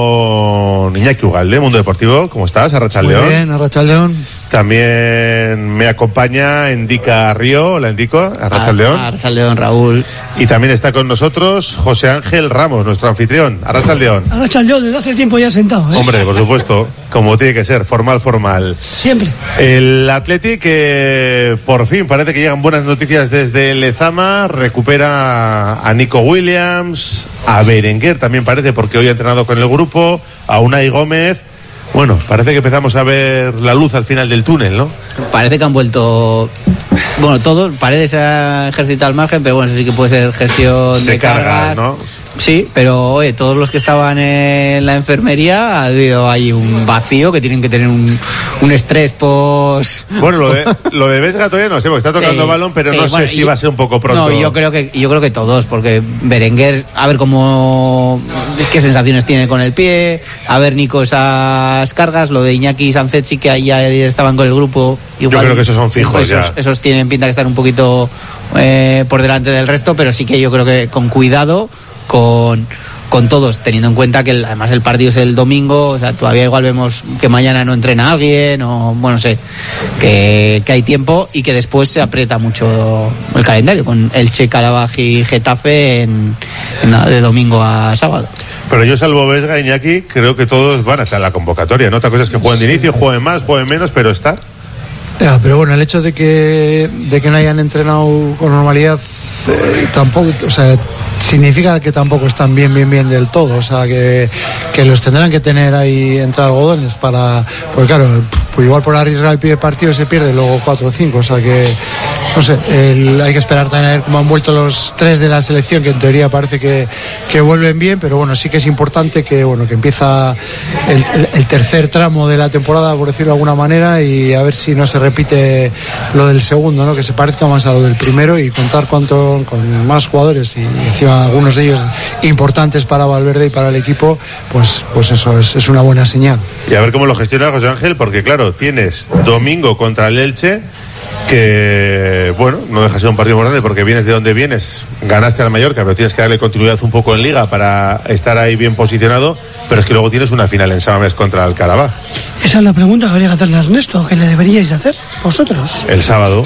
con Iñaki Ugalde, Mundo Deportivo. ¿Cómo estás? Arratsaldeón. Muy bien, Arratsaldeón. También me acompaña Indica Río, la indico, Arratsaldeón. Arratsaldeón, Raúl. Y también está con nosotros José Ángel Ramos, nuestro anfitrión. Arratsaldeón. Arratsaldeón, desde hace tiempo ya sentado, ¿eh? Hombre, por supuesto, como tiene que ser, formal, formal. Siempre. El Athletic, que por fin parece que llegan buenas noticias desde Lezama, recupera a Nico Williams, a Berenguer también parece, porque hoy ha entrenado con el grupo, a Unai Gómez. Bueno, parece que empezamos a ver la luz al final del túnel, ¿no? Parece que han vuelto... Bueno, todos, Paredes ha ejercitado al margen, pero bueno, eso sí que puede ser gestión de, de cargas, cargas, ¿no? Sí, pero oye, todos los que estaban en la enfermería ha habido ahí un vacío, que tienen que tener un, un estrés pos... Bueno, lo de, lo de Vesga todavía no sé, porque está tocando sí, balón, pero sí, no bueno, sé si y, va a ser un poco pronto. No, yo creo que yo creo que todos, porque Berenguer, a ver cómo... qué sensaciones tiene con el pie, a ver Nico esas cargas, lo de Iñaki y Sánchez sí que ahí ya estaban con el grupo. Igual, yo creo que esos son fijos pues esos, ya. Esos tienen pinta de estar un poquito eh, por delante del resto, pero sí que yo creo que con cuidado, con, con todos, teniendo en cuenta que el, además el partido es el domingo, o sea, todavía igual vemos que mañana no entrena alguien, o bueno, no sé, que, que hay tiempo y que después se aprieta mucho el calendario, con Elche, Carabaj y Getafe en, en, de domingo a sábado. Pero yo, salvo Vesga, Iñaki, creo que todos van a estar en la convocatoria, ¿no? Otra cosa es que jueguen de inicio, jueguen más, jueguen menos, pero estar. Ya, pero bueno, el hecho de que de que no hayan entrenado con normalidad eh, tampoco, o sea, significa que tampoco están bien, bien, bien del todo, o sea, que, que los tendrán que tener ahí entre algodones para, pues claro, pues igual por arriesgar el primer partido se pierde luego cuatro o cinco, o sea que, no sé, el, hay que esperar también a ver cómo han vuelto los tres de la selección, que en teoría parece que, que vuelven bien, pero bueno, sí que es importante que, bueno, que empieza el, el, el tercer tramo de la temporada, por decirlo de alguna manera, y a ver si no se repite lo del segundo, ¿no? Que se parezca más a lo del primero y contar cuanto, con más jugadores y encima algunos de ellos importantes para Valverde y para el equipo, pues, pues eso es, es una buena señal. Y a ver cómo lo gestiona José Ángel, porque claro, tienes domingo contra el Elche, que bueno, no deja de ser un partido importante porque vienes de donde vienes, ganaste al Mallorca, pero tienes que darle continuidad un poco en Liga para estar ahí bien posicionado, pero es que luego tienes una final en Samamés contra el Karabaj. Esa es la pregunta que habría que hacerle a Ernesto, que le deberíais de hacer vosotros. El sábado.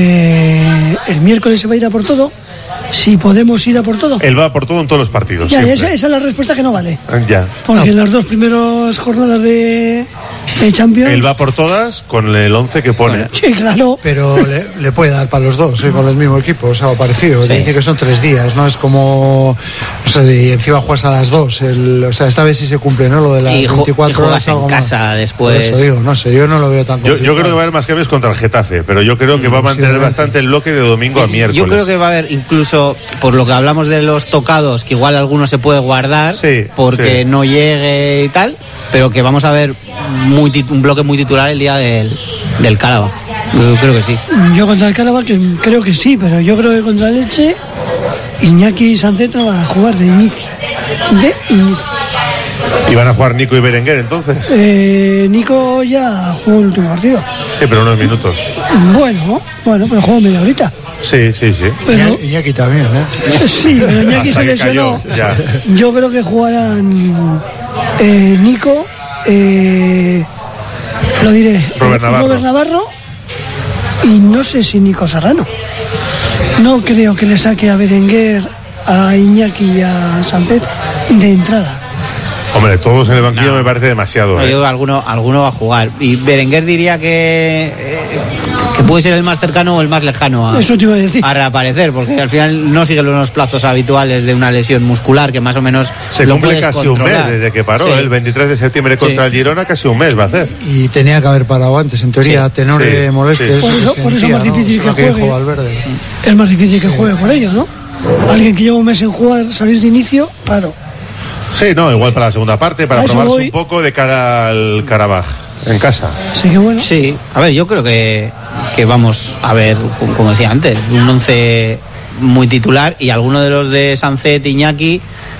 Eh, el miércoles se va a ir a por todo. Si podemos ir a por todo. Él va por todo en todos los partidos. Ya, esa, esa es la respuesta que no vale. Ya. Porque no. en las dos primeras jornadas de, de Champions. Él va por todas con el once que pone. Sí, claro. Pero le, le puede dar para los dos, ¿eh? Con el mismo equipo, o sea, o parecido. Sí. Te dice que son tres días, ¿no? Es como. O sea, y encima juegas a las dos. El, o sea, esta vez sí se cumple, ¿no? Lo de las y veinticuatro horas. Y juegas en casa más. Después. Por eso digo, no sé, yo no lo veo tan complicado. Yo, yo creo que va a haber más cambios contra el Getafe, pero yo creo que va a mantener sí, bastante el bloque de domingo a miércoles. Yo creo que va a haber, incluso por lo que hablamos de los tocados, que igual alguno se puede guardar sí, porque sí. no llegue y tal, pero que vamos a ver muy tit- un bloque muy titular el día del, del Karabaj. Yo creo que sí. Yo contra el Karabaj que, creo que sí, pero yo creo que contra el Elche Iñaki y Sancet van a jugar de inicio. De inicio. ¿Y van a jugar Nico y Berenguer entonces? Eh, Nico ya jugó el último partido. Sí, pero unos minutos. Bueno, bueno, pero jugó media horita. Sí, sí, sí. Pero, Iñaki también, ¿eh? Sí, pero Iñaki se lesionó. Yo creo que jugarán eh, Nico, eh, lo diré, Robert Navarro. Robert Navarro y no sé si Nico Serrano. No creo que le saque a Berenguer, a Iñaki y a Sancet de entrada. Hombre, todos en el banquillo no. me parece demasiado. No, ¿eh? Yo creo que alguno, alguno va a jugar. Y Berenguer diría que, eh, que puede ser el más cercano o el más lejano a, Eso te iba a decir. a reaparecer, porque al final no sigue los plazos habituales de una lesión muscular que más o menos se lo cumple puedes casi controlar. un mes desde que paró, sí. El veintitrés de septiembre contra sí. el Girona, casi un mes va a hacer. Y tenía que haber parado antes, en teoría, sí. tenor de sí. molestias. Sí. Por eso, por eso es más difícil ¿no? que juegue. Valverde. Es más difícil que juegue por ello, ¿no? Alguien que lleva un mes en jugar, salir de inicio, claro. Sí, no, igual para la segunda parte, para probarse voy. un poco de cara al Karabaj en casa. Sí, que bueno. Sí, a ver, yo creo que, que vamos a ver, como decía antes, un once muy titular y alguno de los de Sancet, Iñaki,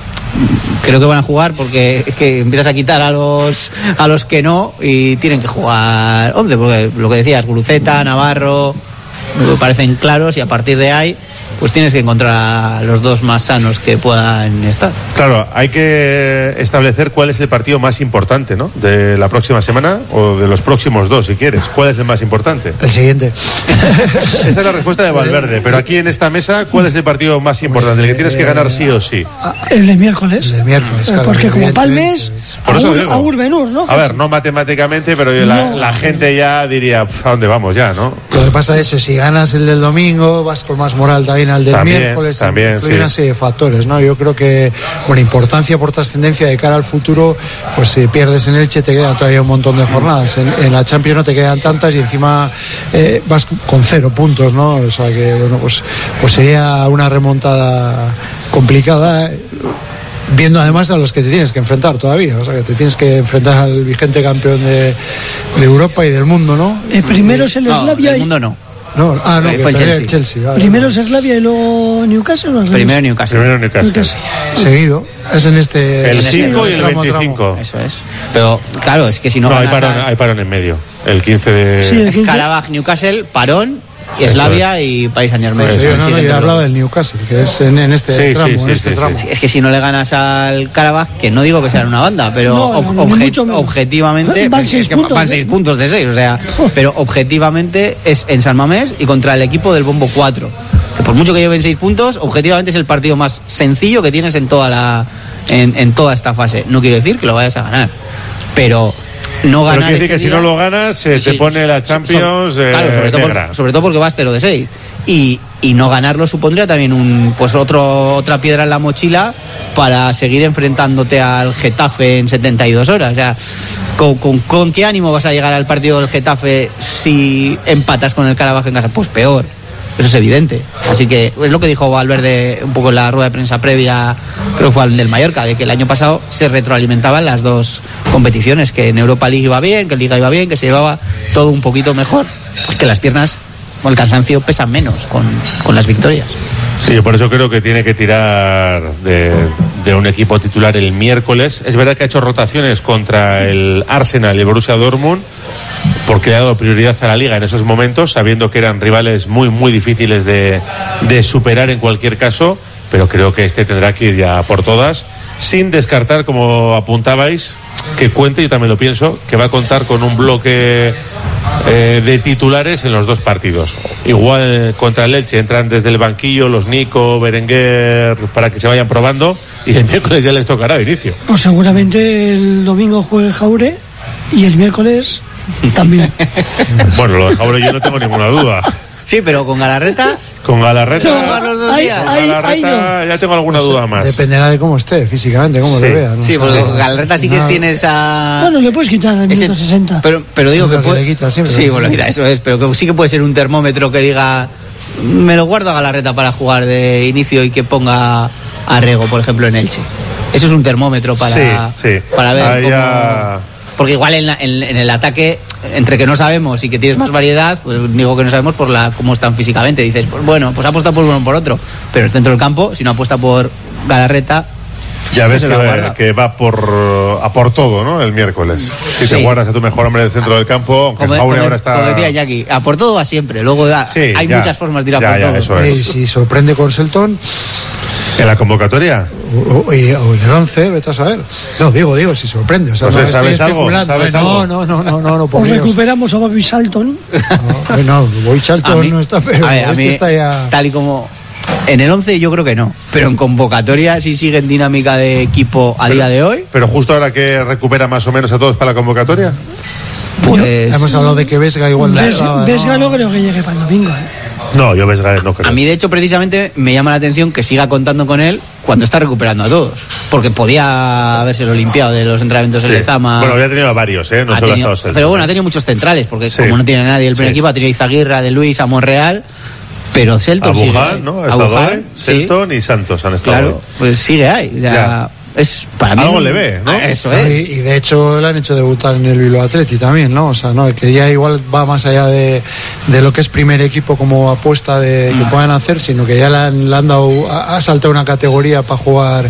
creo que van a jugar porque es que empiezas a quitar a los a los que no y tienen que jugar once, porque lo que decías, Guruceta, Navarro, me parecen claros y a partir de ahí pues tienes que encontrar a los dos más sanos que puedan estar. Claro, hay que establecer cuál es el partido más importante, ¿no? De la próxima semana o de los próximos dos, si quieres. ¿Cuál es el más importante? El siguiente. Esa es la respuesta de Valverde, pero aquí en esta mesa, ¿cuál es el partido más importante? El que tienes que ganar sí o sí. El de miércoles. El de miércoles, claro. Porque como Palmes, por eso a, digo. a Urbenur, ¿no? A ver, no matemáticamente, pero no. La, la gente ya diría, ¿a dónde vamos ya, no? Lo que pasa es que si ganas el del domingo, vas con más moral también al del también, miércoles. También, sí. Hay una serie de factores, ¿no? Yo creo que, bueno, importancia por trascendencia de cara al futuro, pues si pierdes en Elche te quedan todavía un montón de jornadas. En, en la Champions no te quedan tantas y encima eh, vas con cero puntos, ¿no? O sea que, bueno, pues, pues sería una remontada complicada. Viendo además a los que te tienes que enfrentar todavía, o sea que te tienes que enfrentar al vigente campeón de, de Europa y del mundo, ¿no? Eh, primero es el no, Slavia. Del mundo no. No, ah, no, eh, fue el Chelsea. el Chelsea vale, Primero vale. es Slavia y luego Newcastle. ¿no? Primero Newcastle. Primero Newcastle. Newcastle. Seguido. Es en este. El en cinco este y el tramo, veinticinco. tramo. Eso es. Pero claro, es que si no. No, hay ganas parón, a... hay parón en medio. El quince de. Sí, el es quince. Karabaj, Newcastle, parón. Y Slavia es. Y Paris Saint-Germain. Pues sí, no, no, yo hablaba del Newcastle, que es en, en este sí, tramo. Sí, sí, en este sí, tramo. Sí. Es que si no le ganas al Karabaj, que no digo que sea una banda, pero no, ob- no, obje- objetivamente van pues, seis es que puntos, van ¿eh? seis puntos de seis, o sea, pero objetivamente es en San Mamés y contra el equipo del Bombo cuatro. que por mucho que lleven seis puntos, objetivamente es el partido más sencillo que tienes en toda la en, en toda esta fase. No quiero decir que lo vayas a ganar, pero no ganar. Pero quiere decir que día, si no lo ganas, se sí, te pone la Champions. So, claro, sobre todo, por, sobre todo porque vas cero de seis. Y, y no ganarlo supondría también un pues otro otra piedra en la mochila para seguir enfrentándote al Getafe en setenta y dos horas. O sea, ¿con, con, con qué ánimo vas a llegar al partido del Getafe si empatas con el Carabaj en casa? Pues peor. Eso es evidente. Así que es lo que dijo Valverde un poco en la rueda de prensa previa, creo que fue al del Mallorca, de que el año pasado se retroalimentaban las dos competiciones, que en Europa League iba bien, que en Liga iba bien, que se llevaba todo un poquito mejor, que las piernas o el cansancio pesan menos con, con las victorias. Sí, por eso creo que tiene que tirar de, de un equipo titular el miércoles. Es verdad que ha hecho rotaciones contra el Arsenal y el Borussia Dortmund, porque le ha dado prioridad a la Liga en esos momentos, sabiendo que eran rivales muy, muy difíciles de, de superar en cualquier caso, pero creo que este tendrá que ir ya por todas, sin descartar, como apuntabais, que cuente, yo también lo pienso, que va a contar con un bloque eh, de titulares en los dos partidos. Igual contra el Elche entran desde el banquillo los Nico, Berenguer, para que se vayan probando, y el miércoles ya les tocará de inicio. Pues seguramente el domingo juegue Jaure y el miércoles también. Bueno, lo de Jaure yo no tengo ninguna duda. Sí, pero con Galarreta. Con Galarreta. No, los dos hay, días. hay, Galarreta hay, ya tengo alguna no sé, duda más. Dependerá de cómo esté físicamente, cómo sí. le vea, ¿no? Sí, porque no, Galarreta sí que no, tiene esa. Bueno, le puedes quitar al minuto ese... sesenta. Pero, pero digo que, que puede. le quita siempre, sí, ¿no? bueno, quita, eso es. Pero que sí que puede ser un termómetro que diga. Me lo guardo a Galarreta para jugar de inicio y que ponga a Rego, por ejemplo, en Elche. Eso es un termómetro para, sí, sí. para ver Ahí cómo. ya... Porque igual en, la, en, en el ataque, entre que no sabemos y que tienes más variedad, pues digo que no sabemos por la cómo están físicamente. Dices, pues bueno, pues apuesta por uno por otro. Pero el centro del campo, si no apuesta por Galarreta. Ya ves que va, que va por a por todo, ¿no? El miércoles. Si sí. te guardas a tu mejor hombre del centro del campo, aunque como, Jaure como, ahora está. Como decía Jackie, a por todo va siempre. Luego da, sí, hay ya, muchas formas de ir a ya, por ya, todo. Eso es. Y si sorprende con Selton. ¿En la convocatoria? O, o, o en el once, vete a saber. No, digo, digo, si sorprende. O sea, o sea, no ¿sabes algo? ¿Sabes no, algo? no, no, no, no, no. O recuperamos a Bobby Salton. No, no Bobby Salton mí, no está, pero a ver, a este mí, está ya. Tal y como. En el once yo creo que no, pero en convocatoria sí sigue en dinámica de equipo a pero, día de hoy. Pero justo ahora que recupera más o menos a todos para la convocatoria. Pues hemos hablado de que Vesga igual. Ves, no, Vesga no creo que llegue para el domingo, ¿eh? No, yo Vesga no creo. A mí, de hecho, precisamente me llama la atención que siga contando con él cuando está recuperando a todos. Porque podía habérselo limpiado de los entrenamientos sí. en Lezama. Bueno, había tenido a varios, ¿eh? No solo tenido, ha estado pero bueno, ha tenido muchos centrales, porque sí. como no tiene nadie el primer sí. equipo, ha tenido a Izaguirre, de Luis, a Monreal. Pero Selton sigue ahí. ¿no? Abuján, Selton sí. y Santos han estado. Claro, pues sigue ahí. O sea, ya. Es para mí algo un... le ve, ¿no? Ah, eso es. Y, y de hecho le han hecho debutar en el Bilbao Athletic también, ¿no? O sea, no, que ya igual va más allá de, de lo que es primer equipo como apuesta de que mm. puedan hacer, sino que ya le han, le han dado, ha, ha saltado una categoría para jugar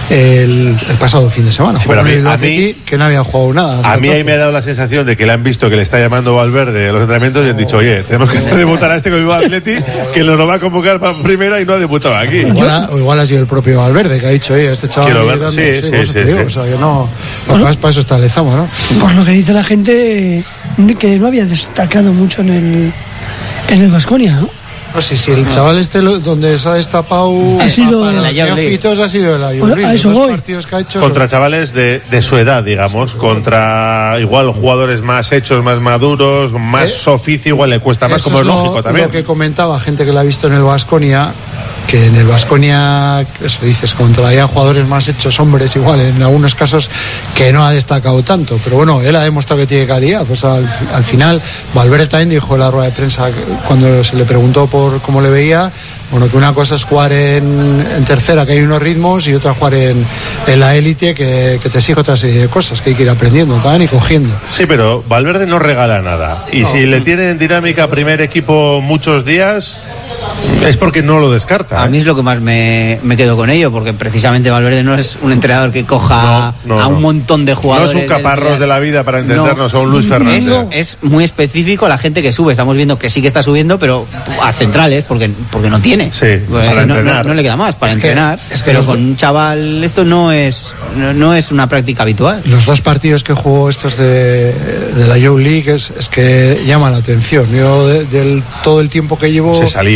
el, el pasado fin de semana. Sí, pero a mí, el a mí que no había jugado nada. A mí ahí me ha dado la sensación de que le han visto que le está llamando Valverde a los entrenamientos y han dicho, oye, tenemos que debutar a este con el Bilbao Athletic, que nos lo va a convocar para primera y no ha debutado aquí. Igual ha, o igual ha sido el propio Valverde que ha dicho, oye, este chaval. Quiero ver, sí, sí, sí. sí. Digo, o sea, que no, para, para eso está Lezama, ¿no? Por lo que dice la gente, que no había destacado mucho en el en el Baskonia, ¿no? No sé, si el chaval este lo, donde se ha destapado ha sido para la neófitos ha sido el Ayurri. A eso voy. Partidos que ha hecho contra chavales de, de su edad, digamos, contra igual jugadores más hechos, más maduros, más eh, oficio, igual le cuesta más, como es lógico lo, también. Lo que comentaba gente que la ha visto en el Baskonia, que en el Baskonia, eso dices, contra ya jugadores más hechos, hombres igual, en algunos casos que no ha destacado tanto, pero bueno, él ha demostrado que tiene calidad. O sea, al, al final Valverde también dijo en la rueda de prensa cuando se le preguntó por cómo le veía, bueno, que una cosa es jugar en, en tercera, que hay unos ritmos, y otra jugar en, en la élite, que, que te exige otra serie de cosas que hay que ir aprendiendo también y cogiendo. Sí, pero Valverde no regala nada, y no. si le tiene en dinámica primer equipo muchos días, es porque no lo descarta. A mí es lo que más me, me quedo con ello, porque precisamente Valverde no es un entrenador que coja no, no, a un no. montón de jugadores. No es un Caparrós de la vida, para entendernos, no, o un Luis Fernández. Es, es muy específico a la gente que sube. Estamos viendo que sí que está subiendo, pero a centrales, porque, porque no tiene. Sí, pues, para no, entrenar. No, no le queda más para es entrenar. Que, es que pero los... con un chaval esto no es, no, no es una práctica habitual. Los dos partidos que jugó estos de, de la Youth League es, es que llama la atención. Yo de, del todo el tiempo que llevo... Se salía. Sí,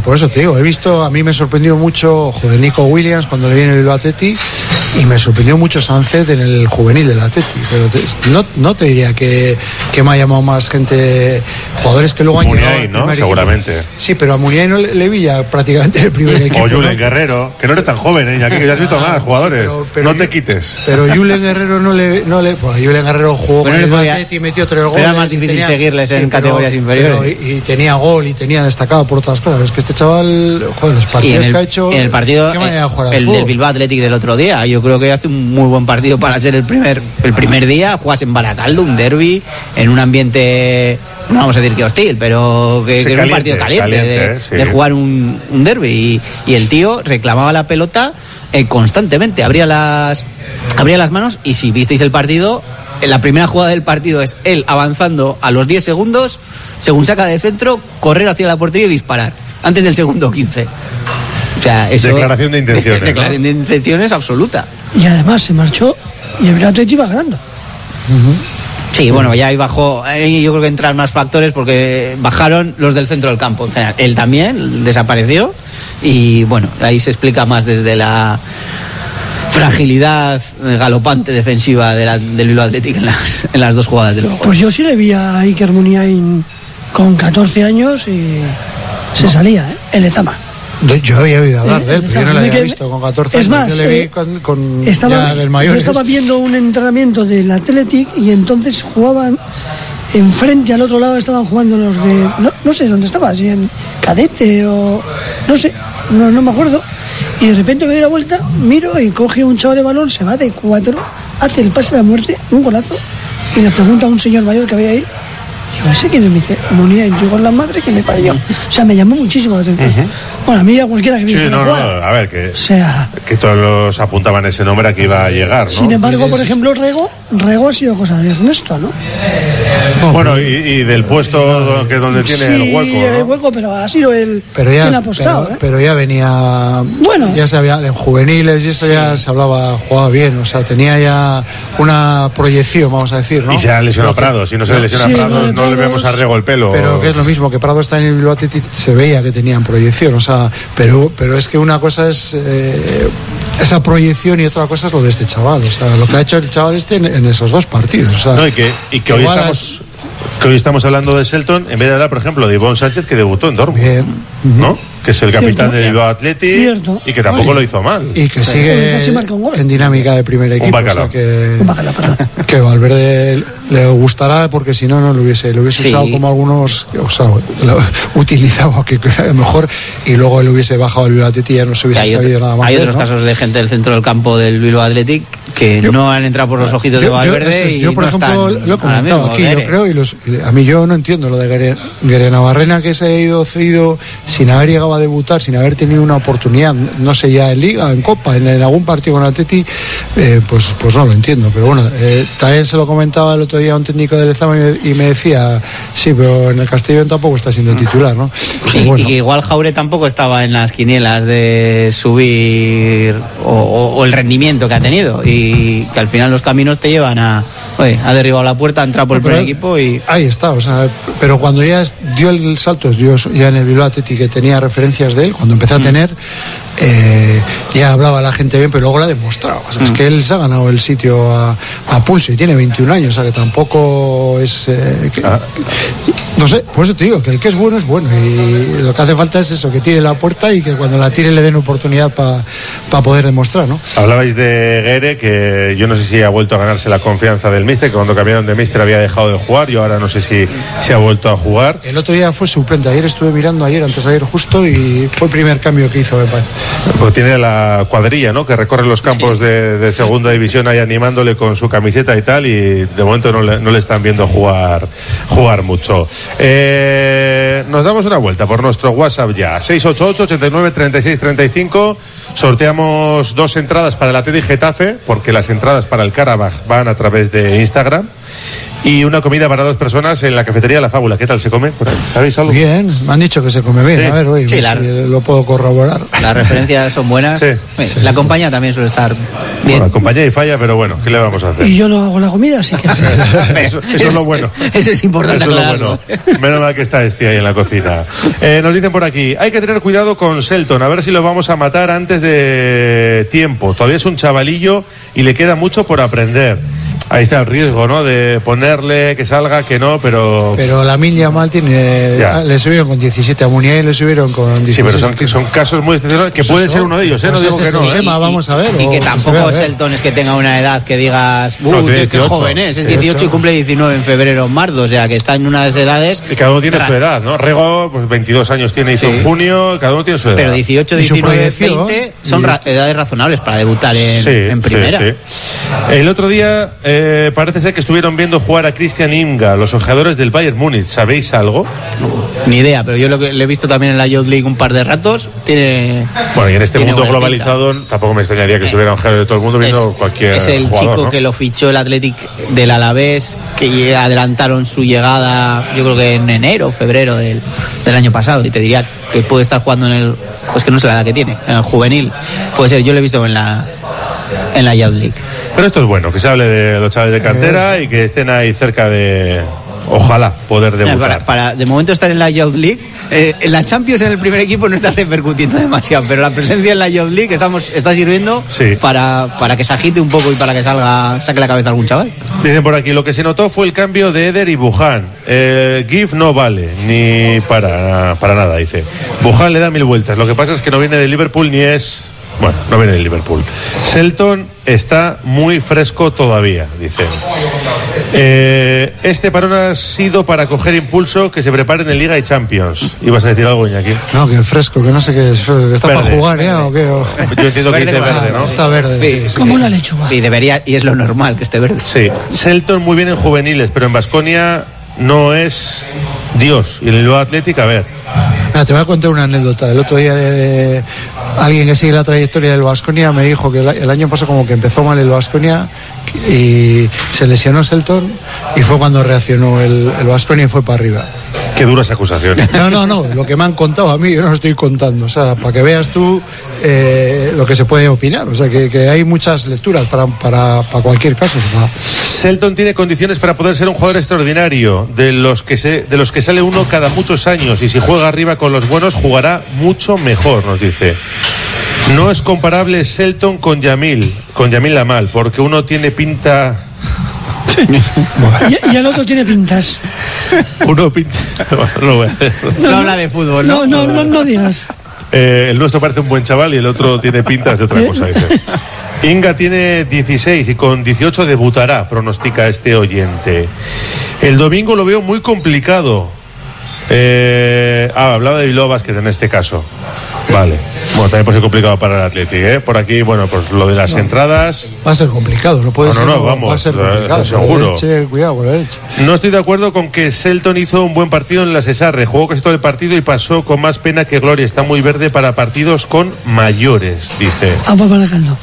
por eso te digo, he visto, a mí me sorprendió mucho, joder, Nico Williams cuando le viene el Bilbao Athletic, y me sorprendió mucho Sánchez en el juvenil del Athletic, pero te, no, no te diría que, que me ha llamado más gente, jugadores que luego han Muniain, llegado ¿no? primer Seguramente. equipo. Sí, pero a Muniain no le, le vi ya prácticamente el primer equipo. O Julen ¿no? Guerrero, que no eres tan joven, ¿eh? Aquí que ya has visto Ah, más jugadores. sí, pero, pero no yo, te quites. Pero Julen Guerrero no le, no le, pues Julen Guerrero jugó Pero con no el podía, Athletic y metió tres goles. Pero era más difícil tenía, seguirles en sí, categorías pero, inferiores. Pero, y, y tenía gol y tenía destacado por otras cosas. Es que este chaval, joder, los partidos y en el, que ha hecho. en el partido, ¿qué manera de jugar al el fútbol? del Bilbao Athletic del otro día, yo creo que hace un muy buen partido para ser el primer el primer día. Juegas en Baracaldo, un derbi, en un ambiente, no vamos a decir que hostil, pero que, Sí, que es caliente, un partido caliente, caliente, de, sí. de jugar un, un derbi. Y, y el tío reclamaba la pelota eh, constantemente, abría las, abría las manos. Y si visteis el partido, en la primera jugada del partido es él avanzando a los diez segundos, según saca de centro, correr hacia la portería y disparar, antes del segundo quince. O sea, eso, Declaración de intenciones, de, declaración ¿no? de intenciones absoluta. Y además se marchó y el Bilbao Athletic iba ganando. Sí, bueno, ya ahí bajó. Ahí yo creo que entran más factores porque bajaron los del centro del campo en general. Él también desapareció y bueno, ahí se explica más desde la fragilidad galopante defensiva de la, del Bilbao Athletic en las, en las dos jugadas de luego. Pues yo sí le vi a Iker Muniain con catorce años y se salía, ¿eh? El Lezama. Yo había oído hablar de él, pero yo no lo había Que- visto con catorce Es años. más, yo le vi eh, con, con estaba, ya del yo mayor. estaba viendo un entrenamiento del Athletic y entonces jugaban enfrente, al otro lado estaban jugando los de, no, no sé dónde estaba, si en cadete o no sé, no, no me acuerdo, y de repente me doy la vuelta, miro y coge un chaval de balón, se va de cuatro, hace el pase de la muerte, un golazo, y le pregunta a un señor mayor que había ahí, digo, ¿ese quién es? Me dice, Muniain, yo con la madre que me parió. O sea, me llamó muchísimo la atención. Bueno, a mí a cualquiera que me Sí, dijera no, no, jugar. a ver, que, O sea, que todos los apuntaban ese nombre a que iba a llegar, ¿no? sin embargo, por ejemplo, Rego, Rego ha sido cosa de Ernesto, ¿no? Bueno, y, y del puesto que es donde tiene Sí, el hueco, ¿no? el hueco, pero ha sido el Pero ya, quien ha apostado, pero, ¿eh? pero ya venía. Bueno. Ya se había, en juveniles y esto ya se hablaba, jugaba bien, o sea, tenía ya una proyección, vamos a decir, ¿no? Y se ha lesionado Prado. Si no se lesiona Sí, Prado, lo de no le Prados- vemos a Rego el pelo. Pero que es lo mismo, que Prado está en el Bilbao Athletic, se veía que tenían proyección, o sea, pero, pero es que una cosa es eh, esa proyección y otra cosa es lo de este chaval, o sea, lo que ha hecho el chaval este en, en esos dos partidos, o sea, No, y que, y que hoy igual estamos que hoy estamos hablando de Selton en vez de hablar, por ejemplo, de Ivonne Sánchez, que debutó en Dortmund, ¿no? Que es el capitán Cierto. del Bilbao Athletic Cierto. y que tampoco Oye, lo hizo mal. y que Casi sigue marca un gol. en dinámica de primer equipo, o bacalao. sea, que, Un bacalao, perdón. que Valverde le gustará porque si no no lo hubiese lo hubiese Sí. usado como algunos o sea, lo utilizaba que a lo mejor y luego él hubiese bajado el Bilbao Athletic y ya no se hubiese Hay, sabido otro- nada más hay de él, otros ¿no? casos de gente del centro del campo del Bilbao Athletic que Yo- no han entrado por los ojitos de Yo- yo- Valverde eso es, y yo, por no ejemplo, están lo he ahora comentado mismo, aquí, Guerre. yo creo, y los, y a mí yo no entiendo lo de Guere- Guerenavarrena, que se ha ido cedido sin haber llegado a debutar, sin haber tenido una oportunidad, no sé, ya en Liga, en Copa, en, en algún partido con Atleti, eh, pues, pues no lo entiendo. Pero bueno, eh, también se lo comentaba el otro día a un técnico del Lezama y me, y me decía, sí, pero en el Castellón tampoco está siendo titular, ¿no? Y, Y bueno, y que igual Jaure tampoco estaba en las quinielas de subir o, o- o el rendimiento que ha tenido y que al final los caminos te llevan a, oye, ha derribado la puerta, ha entrado por el Pero primer equipo y ahí está, o sea, pero cuando ya es- dio el salto, dio ya en el Bilbao Athletic que tenía referencias de él, cuando empecé a tener, eh, ya hablaba la gente bien, pero luego la ha demostrado. O sea, es que él se ha ganado el sitio a, a pulso y tiene veintiún años, o sea, que tampoco es. eh, que- no sé, por eso te digo que el que es bueno es bueno y lo que hace falta es eso, que tire la puerta y que cuando la tire le den oportunidad para poder demostrar, ¿no? Hablabais de Guere, que yo no sé si ha vuelto a ganarse la confianza del míster, que cuando cambiaron de míster había dejado de jugar y ahora no sé si se ha vuelto a jugar. El otro día fue suplente, ayer estuve mirando, ayer, antes de ayer justo, y fue el primer cambio que hizo, me parece. Pues tiene la cuadrilla, ¿no? Que recorre los campos de, de segunda división ahí animándole con su camiseta y tal, y de momento no le, no le están viendo jugar, jugar mucho. Eh, nos damos una vuelta por nuestro WhatsApp ya. seis ocho ocho, ochenta y nueve, treinta y seis, treinta y cinco. Sorteamos dos entradas para el Athletic Getafe, porque las entradas para el Karabaj van a través de Instagram. y una comida para dos personas en la cafetería La Fábula. ¿Qué tal se come por ahí? ¿Sabéis algo? Bien, me han dicho que se come bien. Sí. A ver, hoy Sí, la- si lo puedo corroborar. Las referencias son buenas. Sí. Sí, La compañía también suele estar bien. Bueno, acompaña y falla, pero bueno, ¿qué le vamos a hacer? Y yo no hago la comida, así que... Eso, eso es lo bueno. Eso es importante Eso es lo aclararlo. bueno. Menos mal que está este ahí en la cocina. Eh, nos dicen por aquí, hay que tener cuidado con Shelton, a ver si lo vamos a matar antes de tiempo. Todavía es un chavalillo y le queda mucho por aprender. Ahí está el riesgo, ¿no? De ponerle que salga, que no, pero... Pero la Lamine Yamal tiene, Ya. le subieron con diecisiete a Munier y le subieron con dieciséis. Sí, pero son, son casos muy excepcionales, que Pues puede eso, ser uno de ellos, ¿eh? No pues digo ese que es no, el ¿eh? tema, vamos a ver. Y o que se tampoco ve a ver. Shelton es que tenga una edad que digas, uh, No, tiene qué, qué dieciocho. joven es, es dieciocho. dieciocho y cumple diecinueve en febrero o marzo, o sea que está en una de esas edades. Y cada uno tiene Ra- su edad, ¿no? Rego, pues veintidós años tiene, hizo Sí. en junio, cada uno tiene su edad. Pero dieciocho, Y su diecinueve, proyección, veinte son y- ra- edades razonables para debutar en, Sí, en primera. sí, sí. El otro día eh, parece ser que estuvieron viendo jugar a Christian Inga, los ojeadores del Bayern Múnich. ¿Sabéis algo? Ni idea, pero yo lo que le he visto también en la Youth League un par de ratos, tiene... Bueno, y en este tiene mundo buena globalizado tampoco me extrañaría que estuviera ojeador de todo el mundo viendo es, cualquier es el jugador, chico ¿no? que lo fichó el Athletic del Alavés, que adelantaron su llegada, yo creo que en enero o febrero del, del año pasado, y te diría que puede estar jugando en el, pues que no sé la edad que tiene, en el juvenil, puede ser, yo lo he visto en la en la Youth League. Pero esto es bueno, que se hable de los chavales de cantera y que estén ahí cerca de, ojalá, poder debutar. Para, para de momento estar en la Youth League, eh, en la Champions en el primer equipo no está repercutiendo demasiado, pero la presencia en la Youth League estamos, está sirviendo Sí. para, para que se agite un poco y para que salga, saque la cabeza algún chaval. Dicen por aquí, lo que se notó fue el cambio de Eder y Bujan. Eh, GIF no vale, ni para, para nada, dice. Bujan le da mil vueltas. Lo que pasa es que no viene de Liverpool ni es... Bueno, no viene de Liverpool. Shelton está muy fresco todavía, dice. Eh, este parón ha sido para coger impulso, que se preparen en Liga y Champions. ¿Ibas a decir algo, Iñaki? No, que fresco, que no sé qué es. que ¿Está Verde. para jugar ya o qué? O- Yo entiendo que Verde dice con- verde, ¿no? Está verde, sí, sí. Como una lechuga. Y debería, y es lo normal que esté verde. Sí, Shelton muy bien en juveniles, pero en Baskonia no es Dios. Y en el Bilbao Athletic, a ver. Mira, te voy a contar una anécdota. El otro día de, de- alguien que sigue la trayectoria del Baskonia me dijo que el, el año pasado como que empezó mal el Baskonia y se lesionó Shelton y fue cuando reaccionó el Baskonia y fue para arriba. Qué duras acusaciones. No, no, no, lo que me han contado a mí, yo no lo estoy contando. O sea, para que veas tú eh, lo que se puede opinar. O sea, que, que hay muchas lecturas para, para, para cualquier caso. Para... Shelton tiene condiciones para poder ser un jugador extraordinario, de los que se, de los que sale uno cada muchos años, y si juega arriba con los buenos jugará mucho mejor, nos dice. No es comparable Shelton con Yamil, con Yamil Lamal, porque uno tiene pinta... Y, y el otro tiene pintas. Uno pinta... Bueno, no lo voy a hacer. No, habla de fútbol, ¿no? No, no, no, no digas. Eh, el nuestro parece un buen chaval y el otro tiene pintas de otra cosa, dice. Inga tiene dieciséis y con dieciocho debutará, pronostica este oyente. El domingo lo veo muy complicado. Eh, ah, hablaba de Bilbao Basket en este caso. Vale. Bueno, también puede ser complicado para el Athletic, ¿eh? Por aquí, bueno, pues lo de las No. entradas. Va a ser complicado, no puede No, no, ser. no, vamos, va a ser eh, complicado. seguro. Con el Elche, cuidado con el Elche. No estoy de acuerdo con que Shelton hizo un buen partido en la Cesarre. Jugó casi todo el partido y pasó con más pena que gloria. Está muy verde para partidos con mayores, dice. Agua para el caldo.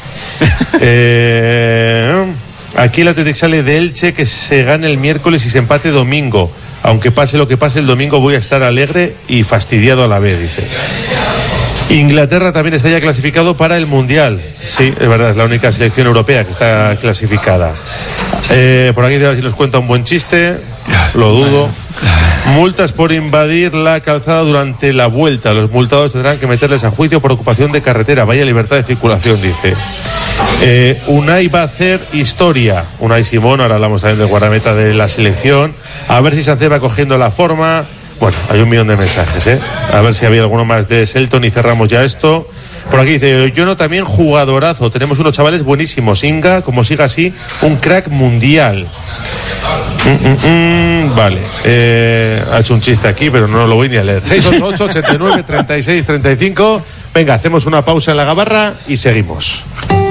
Eh, aquí el Athletic sale de Elche, que se gane el miércoles y se empate domingo. Aunque pase lo que pase, el domingo voy a estar alegre y fastidiado a la vez, dice. Inglaterra también está ya clasificado para el Mundial. Sí, es verdad, es la única selección europea que está clasificada. Eh, por aquí, a ver si nos cuenta un buen chiste. Lo dudo. Multas por invadir la calzada durante la vuelta. Los multados tendrán que meterles a juicio por ocupación de carretera. Vaya libertad de circulación, dice. Eh, Unai va a hacer historia. Unai Simón, ahora hablamos también del guardameta de la selección. A ver si Sánchez va cogiendo la forma. Bueno, hay un millón de mensajes, ¿eh? A ver si había alguno más de Shelton y cerramos ya esto. Por aquí dice, yo no también jugadorazo. Tenemos unos chavales buenísimos. Inga, como siga así, un crack mundial. Mm, mm, mm, vale, eh, ha hecho un chiste aquí, pero no lo voy ni a leer. seis ocho ocho, ochenta y nueve, treinta y seis, treinta y cinco. Venga, hacemos una pausa en la gabarra y seguimos.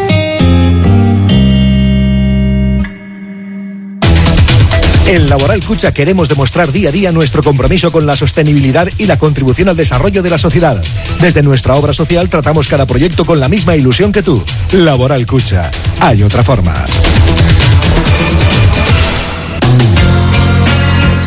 En Laboral Cucha queremos demostrar día a día nuestro compromiso con la sostenibilidad y la contribución al desarrollo de la sociedad. Desde nuestra obra social tratamos cada proyecto con la misma ilusión que tú. Laboral Cucha. Hay otra forma.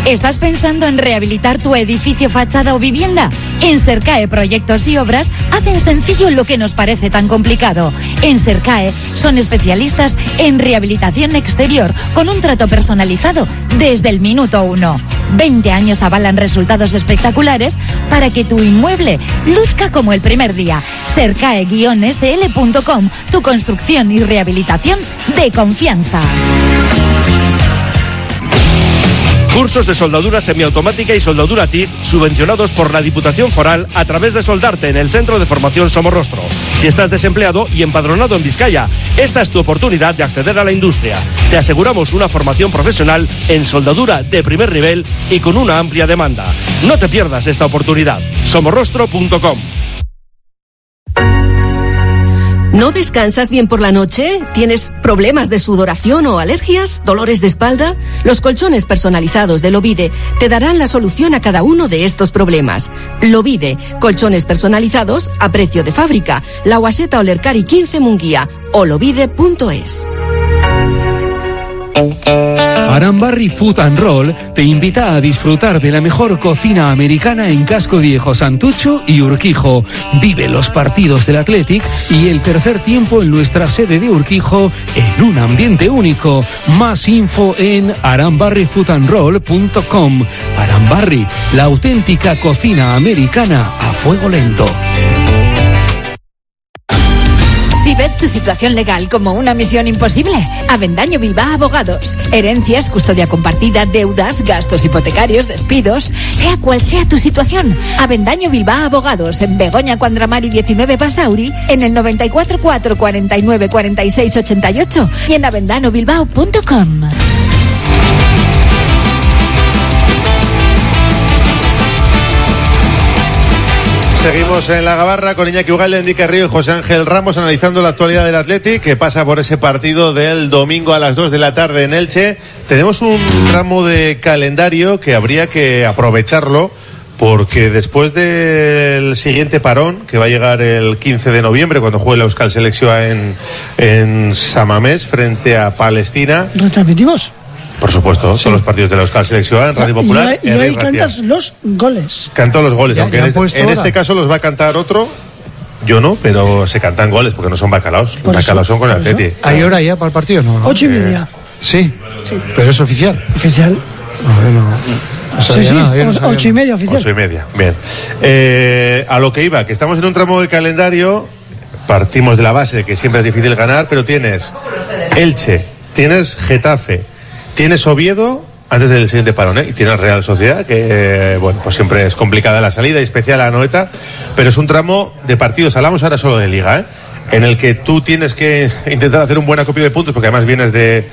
¿Estás pensando en rehabilitar tu edificio, fachada o vivienda? En Sercae Proyectos y Obras hacen sencillo lo que nos parece tan complicado. En Sercae son especialistas en rehabilitación exterior con un trato personalizado desde el minuto uno. veinte años avalan resultados espectaculares para que tu inmueble luzca como el primer día. Sercae guion ese ele punto com, tu construcción y rehabilitación de confianza. Cursos de soldadura semiautomática y soldadura T I G subvencionados por la Diputación Foral a través de Soldarte en el Centro de Formación Somorrostro. Si estás desempleado y empadronado en Vizcaya, esta es tu oportunidad de acceder a la industria. Te aseguramos una formación profesional en soldadura de primer nivel y con una amplia demanda. No te pierdas esta oportunidad. somorrostro punto com. ¿No descansas bien por la noche? ¿Tienes problemas de sudoración o alergias? ¿Dolores de espalda? Los colchones personalizados de Lovide te darán la solución a cada uno de estos problemas. Lovide, colchones personalizados a precio de fábrica. La Guaseta Olercari quince Munguía o lovide punto es. Arambarri Food and Roll te invita a disfrutar de la mejor cocina americana en Casco Viejo, Santucho y Urquijo. Vive los partidos del Athletic y el tercer tiempo en nuestra sede de Urquijo en un ambiente único. Más info en arambarri food and roll punto com. Arambarri, la auténtica cocina americana a fuego lento. Si ves tu situación legal como una misión imposible, Avendaño Bilbao Abogados. Herencias, custodia compartida, deudas, gastos hipotecarios, despidos, sea cual sea tu situación. Avendaño Bilbao Abogados en Begoña Cuandramari diecinueve Basauri, en el noventa y cuatro cuatro cuarenta y nueve cuarenta y seis ochenta y ocho y en avendano bilbao punto com. Seguimos en la Gabarra con Iñaki Ugalde, Enrique Río y José Ángel Ramos analizando la actualidad del Athletic, que pasa por ese partido del domingo a las dos de la tarde en Elche. Tenemos un tramo de calendario que habría que aprovecharlo, porque después del siguiente parón, que va a llegar el quince de noviembre, cuando juegue la Euskal Selección en, en Samamés frente a Palestina. ¿Retransmitimos? Por supuesto, sí. Son los partidos de la Euskal Selección en Radio Popular. Y, y ahí cantas los goles. Canto los goles, ya, aunque ya en, este, en este caso los va a cantar otro. Yo no, pero se cantan goles porque no son bacalaos. Los bacalaos son con el Atleti. ¿Hay hora ya para el partido? No, no. Ocho y media. Eh, sí, sí, pero es oficial. Oficial. No, no. No sí, sí, nada, ocho y media oficial. Ocho y media, bien. Eh, a lo que iba, que estamos en un tramo de calendario, partimos de la base de que siempre es difícil ganar, pero tienes Elche, tienes Getafe, tienes Oviedo antes del siguiente parón, ¿eh? Y tienes Real Sociedad, que eh, bueno, pues siempre es complicada la salida, y especial a Anoeta, pero es un tramo de partidos, hablamos ahora solo de Liga, ¿eh? En el que tú tienes que intentar hacer un buen acopio de puntos, porque además vienes de,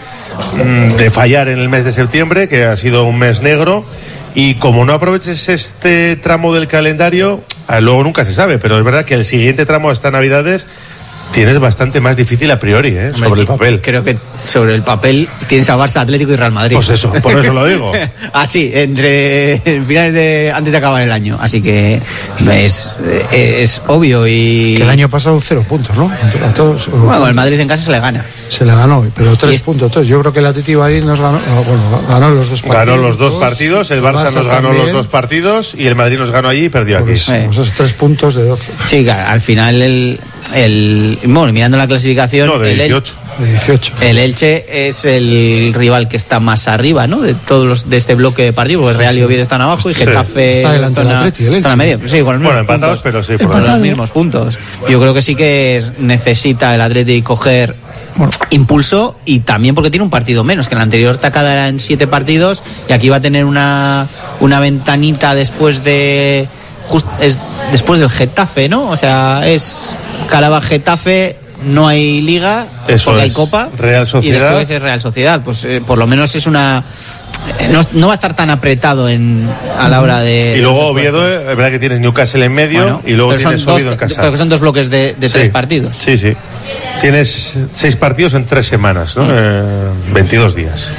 de fallar en el mes de septiembre, que ha sido un mes negro, y como no aproveches este tramo del calendario, luego nunca se sabe, pero es verdad que el siguiente tramo hasta Navidades tienes bastante más difícil a priori, ¿eh? Hombre, sobre el papel. Creo que sobre el papel tienes a Barça, Atlético y Real Madrid. Pues eso, por eso lo digo. Así, entre finales de antes de acabar el año. Así que es, es obvio y... Que el año pasado cero puntos, ¿no? A todos. Bueno, el Madrid en casa se le gana. Se le ganó, pero tres es... puntos. Entonces, yo creo que el Atlético Madrid nos ganó, bueno, ganó los dos partidos. Ganó los dos partidos, el Barça, Barça nos ganó también. los dos partidos y el Madrid nos ganó allí y perdió aquí. Pues, eh. Esos tres puntos de doce. Sí, al final el... el bueno, mirando la clasificación... No, de el dieciocho. El, de dieciocho. El Elche es el rival que está más arriba, ¿no? De todos los de este bloque de partidos, porque Real y Oviedo están abajo y sí. Getafe está delante del Atleti, están a medio. Sí, con los bueno, empatados, puntos, pero sí, por por los mismos puntos. Yo creo que sí que es, necesita el Atleti coger bueno, impulso, y también porque tiene un partido menos, que en la anterior tacada eran siete partidos y aquí va a tener una, una ventanita después de just, es después del Getafe, ¿no? O sea, es Carabaj-Getafe, no hay Liga, eso porque es. hay Copa, Real Sociedad. Y después es Real Sociedad. Pues eh, por lo menos es una... No, no va a estar tan apretado en, a la hora de... Y luego Oviedo, es verdad que tienes Newcastle en medio, bueno, y luego tienes dos, Oviedo en casa. Pero que son dos bloques de, de sí, tres partidos. Sí, sí. Tienes seis partidos en tres semanas, ¿no? Mm. Eh, veintidós días.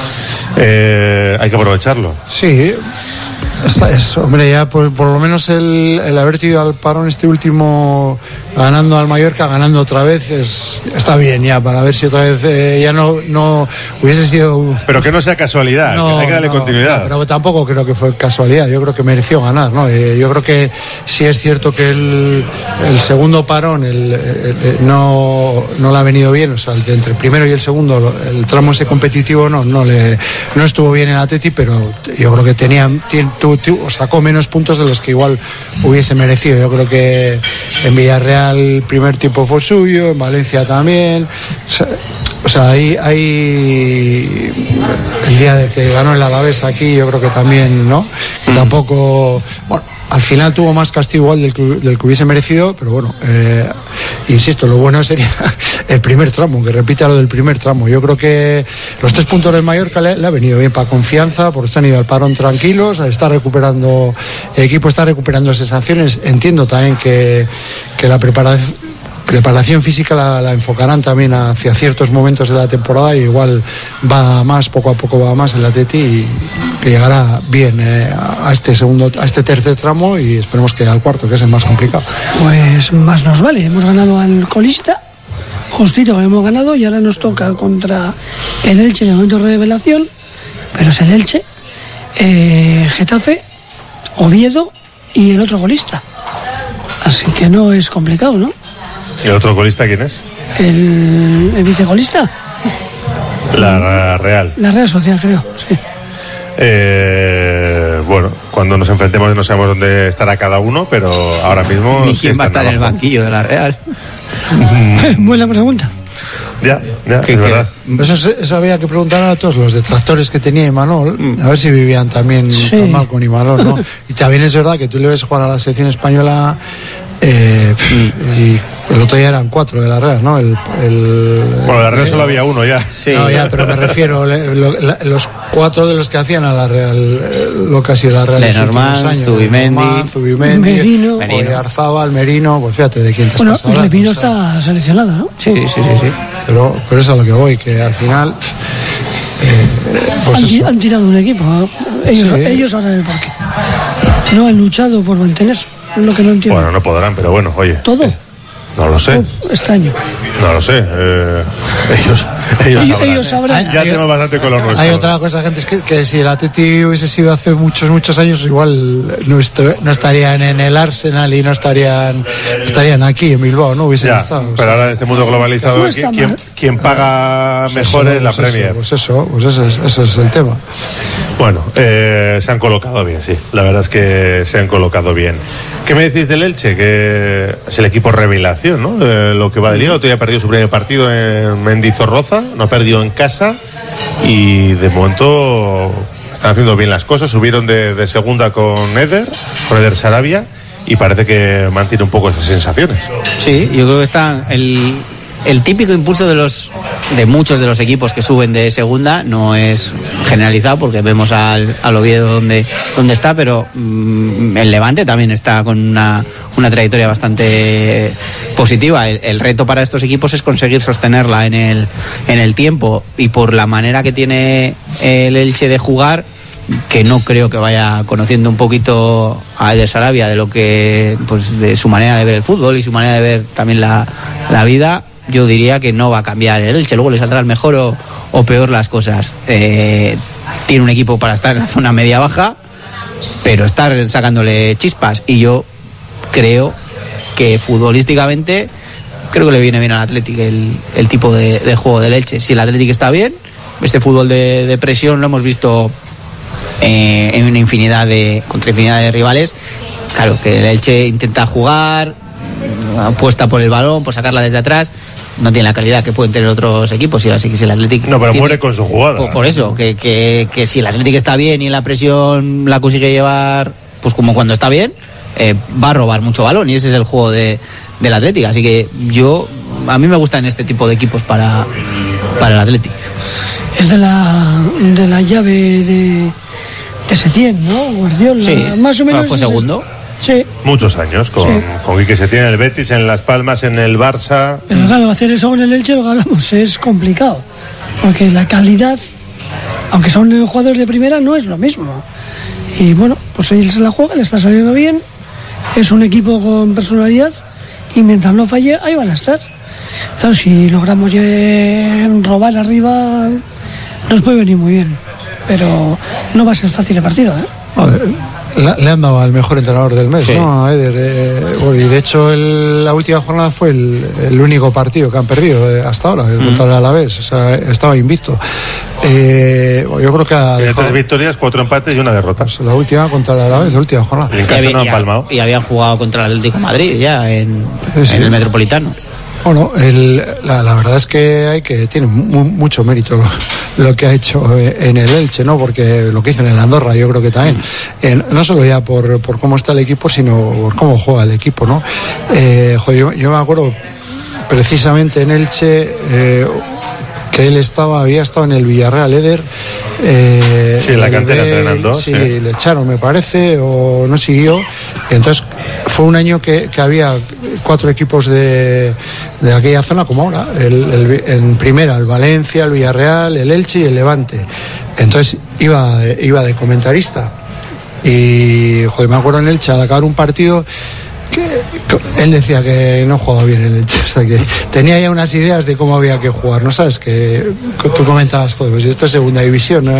Eh, hay que aprovecharlo. Sí. Esta es, hombre, ya por, por lo menos el, el haber ido al parón este último ganando al Mallorca, ganando otra vez, es, está bien ya, para ver si otra vez eh, ya no, no hubiese sido... Pero que no sea casualidad, no, que hay que darle no, continuidad. No, pero tampoco creo que fue casualidad, yo creo que mereció ganar, ¿no? Eh, yo creo que sí es cierto que el, el segundo parón el, el, el, no, no le ha venido bien, o sea, el, entre el primero y el segundo, el tramo ese competitivo no, no, le, no estuvo bien en Atleti, pero yo creo que tenía, tu, tu, sacó menos puntos de los que igual hubiese merecido. Yo creo que en Villarreal el primer tiempo fue suyo, en Valencia también, o sea, o sea hay, hay el día de que ganó el Alavés aquí, yo creo que también, ¿no? Que tampoco, bueno, al final tuvo más castigo igual del que, del que hubiese merecido, pero bueno, eh, insisto, lo bueno sería el primer tramo, que repita lo del primer tramo. Yo creo que los tres puntos del Mallorca le, le ha venido bien para confianza, porque se han ido al parón tranquilos, está recuperando, el equipo está recuperando sensaciones. Entiendo también que, que la preparación preparación física la, la enfocarán también hacia ciertos momentos de la temporada, y igual va más, poco a poco va más el Atleti, y que llegará bien eh, a este segundo, a este tercer tramo, y esperemos que al cuarto, que es el más complicado. Pues más nos vale, hemos ganado al colista, justito que hemos ganado, y ahora nos toca contra el Elche, de momento revelación, pero es el Elche, eh, Getafe, Oviedo y el otro colista, así que no es complicado, ¿no? ¿Y el otro colista quién es? El, el vicecolista. La Real. La Real Social, creo, sí. Eh, bueno, cuando nos enfrentemos no sabemos dónde estará cada uno, pero ahora mismo... ¿Y quién va a estar en el banquillo de la Real? Buena pregunta. Ya, ya, es verdad. Eso, eso había que preguntar a todos los detractores que tenía Imanol, a ver si vivían también sí. tan mal con Imanol, ¿no? Y también es verdad que tú le ves jugar a la selección española, eh, y el otro día eran cuatro de la Real, ¿no? El, el, bueno, de la Real eh, solo había uno ya. Sí. No, ya, pero me refiero, le, lo, la, los cuatro de los que hacían a la Real, lo que ha sido la Real. Lenormand, Zubimendi, Zubimendi, Merino, Oyarzábal, Merino, pues fíjate de quién te bueno, estás hablando. Merino o sea, está seleccionado, ¿no? Sí, sí, sí, sí. Pero por eso es a lo que voy, que al final... Eh, pues han, han tirado un equipo, ¿no? Ellos, sí. ellos saben el porqué. No han luchado por mantenerse, es lo que no entiendo. Bueno, no podrán, pero bueno, oye. ¿Todo? Eh, no lo sé. Oh, extraño. No lo sé. Eh, ellos, ellos, ellos, sabrán. ellos sabrán. Ya hay, tenemos bastante con los nuestros. Hay otra cosa, gente, es que, que si el Atleti hubiese sido hace muchos, muchos años, igual no, estu- no estarían en el Arsenal y no estarían estarían aquí en Bilbao, ¿no? Hubiesen ya, estado. Pero o sea, ahora en este mundo globalizado, no ¿quién, ¿quién, ¿quién paga pues mejor eso, es la pues Premier? Eso, pues eso, pues eso es, eso es el tema. Bueno, eh, se han colocado bien, sí. La verdad es que se han colocado bien. ¿Qué me decís del Elche? Que es el equipo revelación, ¿no? Eh, lo que va de liga. Otro día ha perdido su primer partido en Mendizorroza, no ha perdido en casa, y de momento están haciendo bien las cosas. Subieron de, de segunda con Eder, con Eder Sarabia, y parece que mantiene un poco esas sensaciones. Sí, yo creo que está el... El típico impulso de los de muchos de los equipos que suben de segunda no es generalizado, porque vemos al, al Oviedo donde, donde está, pero mmm, el Levante también está con una, una trayectoria bastante positiva. El, el reto para estos equipos es conseguir sostenerla en el, en el tiempo, y por la manera que tiene el Elche de jugar, que no creo que vaya conociendo un poquito a Eder Sarabia de lo que, pues, de su manera de ver el fútbol y su manera de ver también la, la vida, yo diría que no va a cambiar el Elche. Luego le saldrán mejor o, o peor las cosas. Eh, tiene un equipo para estar en la zona media-baja, pero estar sacándole chispas. Y yo creo que futbolísticamente, creo que le viene bien al Athletic el, el tipo de, de juego del Elche. Si el Athletic está bien, este fútbol de, de presión lo hemos visto eh, en una infinidad de, contra infinidad de rivales. Claro, que el Elche intenta jugar, apuesta por el balón, por sacarla desde atrás. No tiene la calidad que pueden tener otros equipos, y así que si el Athletic... No, pero tiene, muere con su jugada. Por, por eso, que, que, que si el Athletic está bien y la presión la consigue llevar, pues como cuando está bien, eh, va a robar mucho balón, y ese es el juego de, del Athletic. Así que yo, a mí me gustan este tipo de equipos para, para el Athletic. Es de la, de la llave de, de Setién, ¿no? Guardiola, sí, más o menos. No, fue segundo. Sí. Muchos años con, sí. con Quique Setién en el Betis, en Las Palmas, en el Barça. Pero claro, hacer eso en el Elche, lo que hablamos, es complicado, porque la calidad, aunque son jugadores de primera, no es lo mismo. Y bueno, pues él se la juega, le está saliendo bien, es un equipo con personalidad, y mientras no falle, ahí van a estar. Claro, si logramos eh, robar arriba, nos puede venir muy bien, pero no va a ser fácil el partido, ¿eh? Joder, le, le han dado al mejor entrenador del mes, sí. ¿no? A Eder. Eh, bueno, y de hecho, el, la última jornada fue el, el único partido que han perdido eh, hasta ahora, el mm. contra el Alavés. O sea, estaba invicto. Eh, bueno, yo creo que ha dejado... tres victorias, cuatro empates y una derrota. Pues la última contra el Alavés, la última jornada. Y en casa no han palmado. Y habían jugado contra el Atlético de Madrid ya en, sí, sí. en el Metropolitano. Bueno, el, la, la verdad es que hay que tiene mu, mucho mérito lo, lo que ha hecho en el Elche, ¿no? Porque lo que hizo en el Andorra, yo creo que también, eh, no solo ya por, por cómo está el equipo, sino por cómo juega el equipo, ¿no? Eh, joder, yo, yo me acuerdo precisamente en Elche eh, que él estaba, había estado en el Villarreal, Eder. Eh, sí, en la cantera Bell, entrenando. Sí, sí, le echaron, me parece, o no siguió. Y entonces fue un año que, que había cuatro equipos de, de aquella zona, como ahora. El, el, en primera, el Valencia, el Villarreal, el Elche y el Levante. Entonces iba, iba de comentarista. Y, joder, me acuerdo en Elche, al acabar un partido, que él decía que no jugaba bien el Elche, o sea que tenía ya unas ideas de cómo había que jugar, ¿no? Sabes que tú comentabas, joder, pues esto es segunda división, ¿no?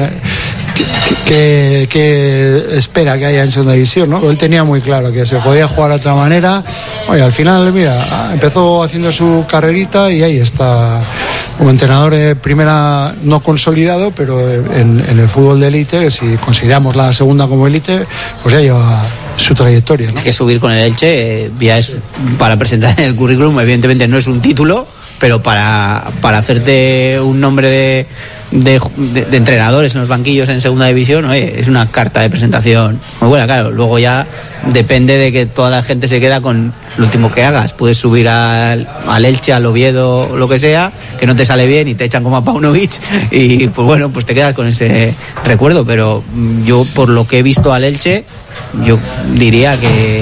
¿Qué, qué espera que haya en segunda división, ¿no? Él tenía muy claro que se podía jugar de otra manera. Oye, al final, mira, empezó haciendo su carrerita y ahí está, como entrenador de primera no consolidado, pero en, en el fútbol de élite, si consideramos la segunda como élite, pues ya lleva su trayectoria, ¿no? Que subir con el Elche eh, ya es para presentar en el currículum, evidentemente no es un título, pero para, para hacerte un nombre de, de, de, de entrenadores en los banquillos en segunda división, oye, es una carta de presentación muy buena. Claro, luego ya depende de que toda la gente se queda con lo último que hagas. Puedes subir al, al Elche, al Oviedo, lo que sea, que no te sale bien y te echan como a Paunovic y pues bueno, pues te quedas con ese recuerdo, pero yo por lo que he visto al Elche, yo diría que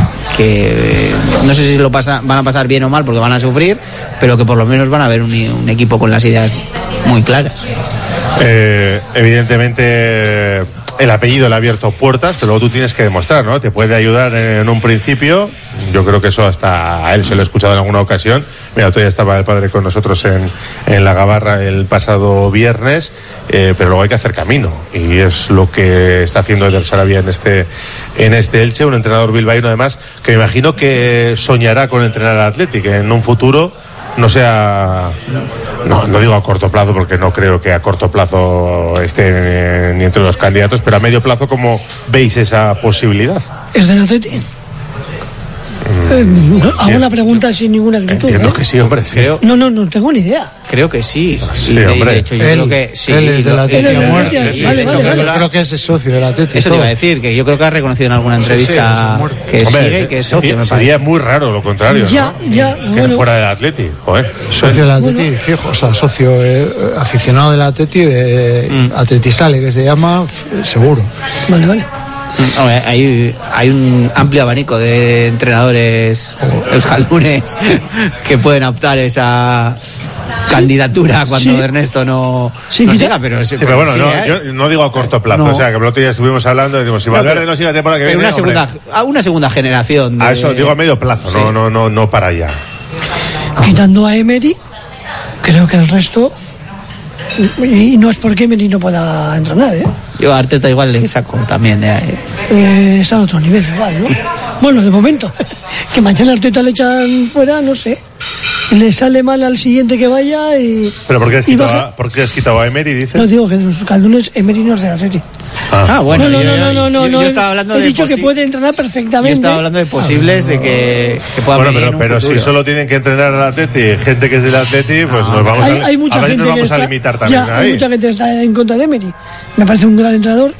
que no sé si lo pasa, van a pasar bien o mal porque van a sufrir, pero que por lo menos van a ver un, un equipo con las ideas muy claras. Eh, evidentemente el apellido le ha abierto puertas, pero luego tú tienes que demostrar, ¿no? Te puede ayudar en un principio, yo creo que eso hasta a él se lo he escuchado en alguna ocasión. Mira, todavía estaba el padre con nosotros en, en la Gabarra el pasado viernes, eh, pero luego hay que hacer camino, y es lo que está haciendo Eder Sarabia en este, en este Elche, un entrenador bilbaíno además, que me imagino que soñará con entrenar al Athletic en un futuro. No sea, no, no digo a corto plazo porque no creo que a corto plazo esté ni entre los candidatos, pero a medio plazo, ¿cómo veis esa posibilidad? ¿Es del Atleti? Eh, hago una pregunta sin ninguna actitud. Entiendo ¿eh? que sí, hombre. Sí. Creo, no, no, no tengo ni idea. Creo que sí. Sí, de, hombre. De hecho, yo él, creo que sí. Él es del Atleti a muerte. Vale, vale, Creo, vale. creo que es socio del Atleti. Eso te iba a decir, que yo creo que ha reconocido en alguna entrevista sí, sí, que hombre, sigue y que es socio, sería, me parece. sería muy raro lo contrario, Ya, ¿no? ya, Que bueno. no fuera del Atleti, joder. Socio del Atleti, bueno. Fijo, o sea, socio eh, aficionado del Atleti, de mm. Atletisale, que se llama, f- seguro. Vale, vale. Hombre, hay, hay un amplio abanico de entrenadores euskaldunes que pueden optar esa candidatura cuando Sí. Ernesto no, Sí, no quizá. siga, pero, Sí, pero bueno, sí, no, ¿eh? yo no digo a corto plazo, No. o sea, que el otro día estuvimos hablando y decimos, si Valverde no sigue la temporada que Pero viene, una segunda, hombre, a una segunda generación de... a eso digo a medio plazo, Sí. no, no, no, no para allá. Quitando a Emery, creo que el resto, y no es porque Emery no pueda entrenar, ¿eh? Yo a Arteta igual le saco también. Eh. Eh, está a otro nivel igual, ¿no? Bueno, de momento, que mañana Arteta le echan fuera, no sé. Le sale mal al siguiente que vaya y... ¿Pero por qué has y quitado, baja- a, por qué has quitado a Emery, dices? No digo que de los caldunes Emery no es de Atleti. Ah, bueno, no, no, yo, no, no, no, no, yo, yo no, estaba hablando he de dicho que posi- puede entrenar perfectamente. Yo estaba hablando de posibles de que, que pueda Bueno, venir pero, en un pero si futuro. solo tienen que entrenar al Atleti, gente que es del Atleti, pues nos vamos hay, a, hay mucha a ver si gente nos vamos que a está, limitar también ya, ahí. hay mucha gente que está en contra de Emery. Me parece un gran entrenador.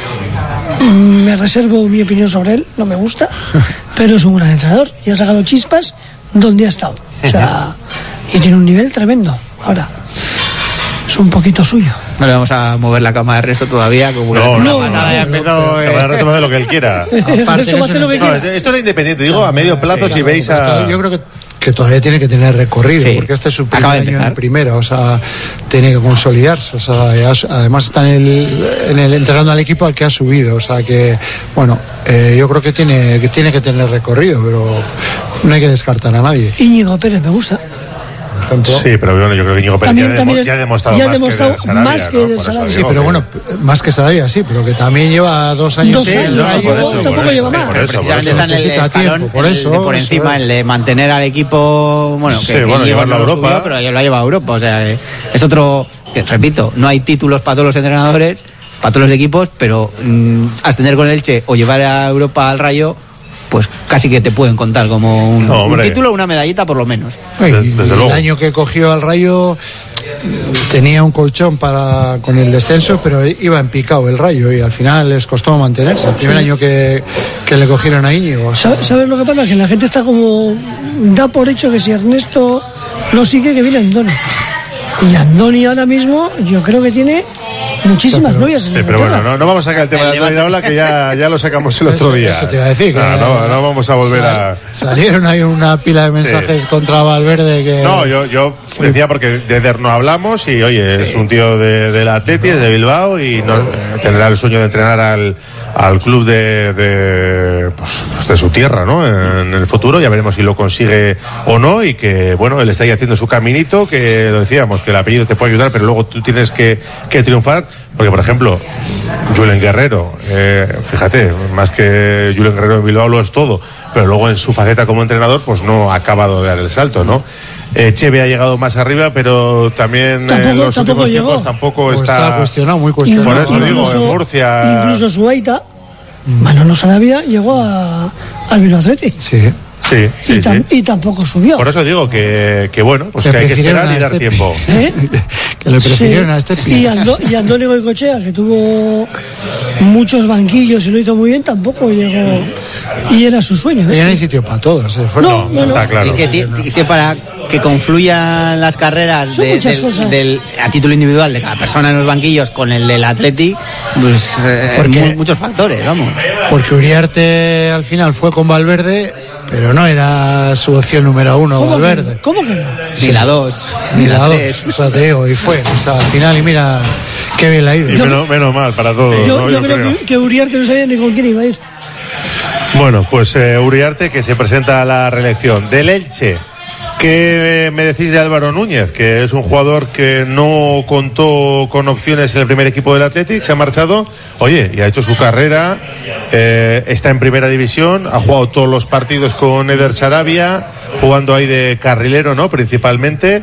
Mm, Me reservo mi opinión sobre él, no me gusta, pero es un gran entrenador y ha sacado chispas donde ha estado. O sea, y tiene un nivel tremendo. Ahora, es un poquito suyo. No le vamos a mover la cama de Ernesto todavía, como la No, semana no, pasada no, ya no, empezó... Que vaya retomando lo que él quiera. Esto va a hacer lo que No, quiera. esto era independiente, digo a medio plazo, si veis a... Yo creo que, que todavía tiene que tener recorrido, Sí. porque este es su primer Acaba de año empezar. en primera, o sea, tiene que consolidarse, o sea, ya- además está en el, en el entrenando al equipo al que ha subido, o sea que, bueno, eh, yo creo que tiene, que tiene que tener recorrido, pero no hay que descartar a nadie. Íñigo Pérez me gusta. Sí, pero bueno, yo creo que Íñigo Pérez También- ya, también demo- es- ya ha demostrado ya ha más demostrado que del Sarabia, más que ¿no? del Por eso Sarabia. Sí, digo pero que- bueno, más que Sarabia, sí, pero que también lleva dos años. Dos en el años, Rayo, por eso, tampoco por lleva eso, más. por eso, Precisamente por está en eso. el Necesita escalón, tiempo, por el eso, de por eso encima, es. el de mantener al equipo, bueno, Sí, que, que bueno, Íñigo llevarlo a no lo Europa. subió, pero ya lo ha llevado a Europa, o sea, eh, es otro, que, repito, no hay títulos para todos los entrenadores, para todos los equipos, pero mm, ascender con el Elche o llevar a Europa al Rayo, pues casi que te pueden contar como un, No, un hombre. título o una medallita por lo menos. Y desde el luego. año que cogió al Rayo tenía un colchón para con el descenso, pero iba en picado el Rayo y al final les costó mantenerse. El primer año que, que le cogieron a Íñigo. o sea, ¿Sabes ¿sabes lo que pasa? Que la gente está como. Da por hecho que si Ernesto lo sigue, que viene Andoni. Y Andoni ahora mismo, yo creo que tiene muchísimas novias en Sí, pero Inglaterra. bueno, no, no vamos a sacar el tema de Andoni Iraola, que ya, ya lo sacamos el otro Eso- día. eso te iba a decir, que- No, no, no vamos a volver sal- a... Salieron ahí una pila de mensajes contra Valverde que. No, yo, yo decía porque de Eder no hablamos y oye, es un tío de, del Atleti, es de Bilbao y no, eh, tendrá el sueño de entrenar al, al club de, de, pues, pues de su tierra, ¿no? En el futuro ya veremos si lo consigue o no y que, bueno, él está ahí haciendo su caminito, que lo decíamos, que el apellido te puede ayudar, pero luego tú tienes que, que triunfar, porque por ejemplo, Julen Guerrero, eh, fíjate, más que Julen Guerrero en Bilbao lo es todo, pero luego en su faceta como entrenador, pues no ha acabado de dar el salto, ¿no? Eh, Cheve ha llegado más arriba, pero también eh, Tampoco- en los tampoco últimos llegó. tiempos tampoco Pues está, está cuestionado, muy cuestionado. Por eso digo, Incluso- en Murcia. Incluso Suaita, Manolo Sarabia, llegó a, al Bilbao Athletic. Sí. Sí, sí, y, tam- sí. y tampoco subió. Por eso digo que, que bueno, pues Que que hay que prefirieron esperar y a dar este- tiempo. ¿Eh? Que le prefirieron Sí. a este Y, pie. Ando, y Antonio Goicoechea, que tuvo muchos banquillos y lo hizo muy bien, tampoco llegó. Y era su sueño. ¿eh? Ya no hay sitio para todos. eh, fue- No, no, no. Está claro. Y que, ti- y que para que confluyan las carreras Son de- muchas del, cosas. del- a título individual de cada persona en los banquillos con el del Athletic, pues eh, Porque- mu- muchos factores, vamos. Porque Uriarte al final fue con Valverde, pero no era su opción número uno, ¿Cómo que, Valverde. no? ¿Cómo que no? Ni la dos, Ni ni la la dos, tres. o sea, te digo, y fue. O sea, al final, y mira, qué bien la ha ido. Y menos, menos mal para todos, Yo, ¿no? yo Yo creo, creo. Que, que Uriarte no sabía ni con quién iba a ir. Bueno, pues eh, Uriarte, que se presenta a la reelección. Del Elche, ¿qué me decís de Álvaro Núñez? Que es un jugador que no contó con opciones en el primer equipo del Athletic, se ha marchado, oye, y ha hecho su carrera, eh, está en primera división, ha jugado todos los partidos con Eder Sarabia, jugando ahí de carrilero, ¿no? Principalmente,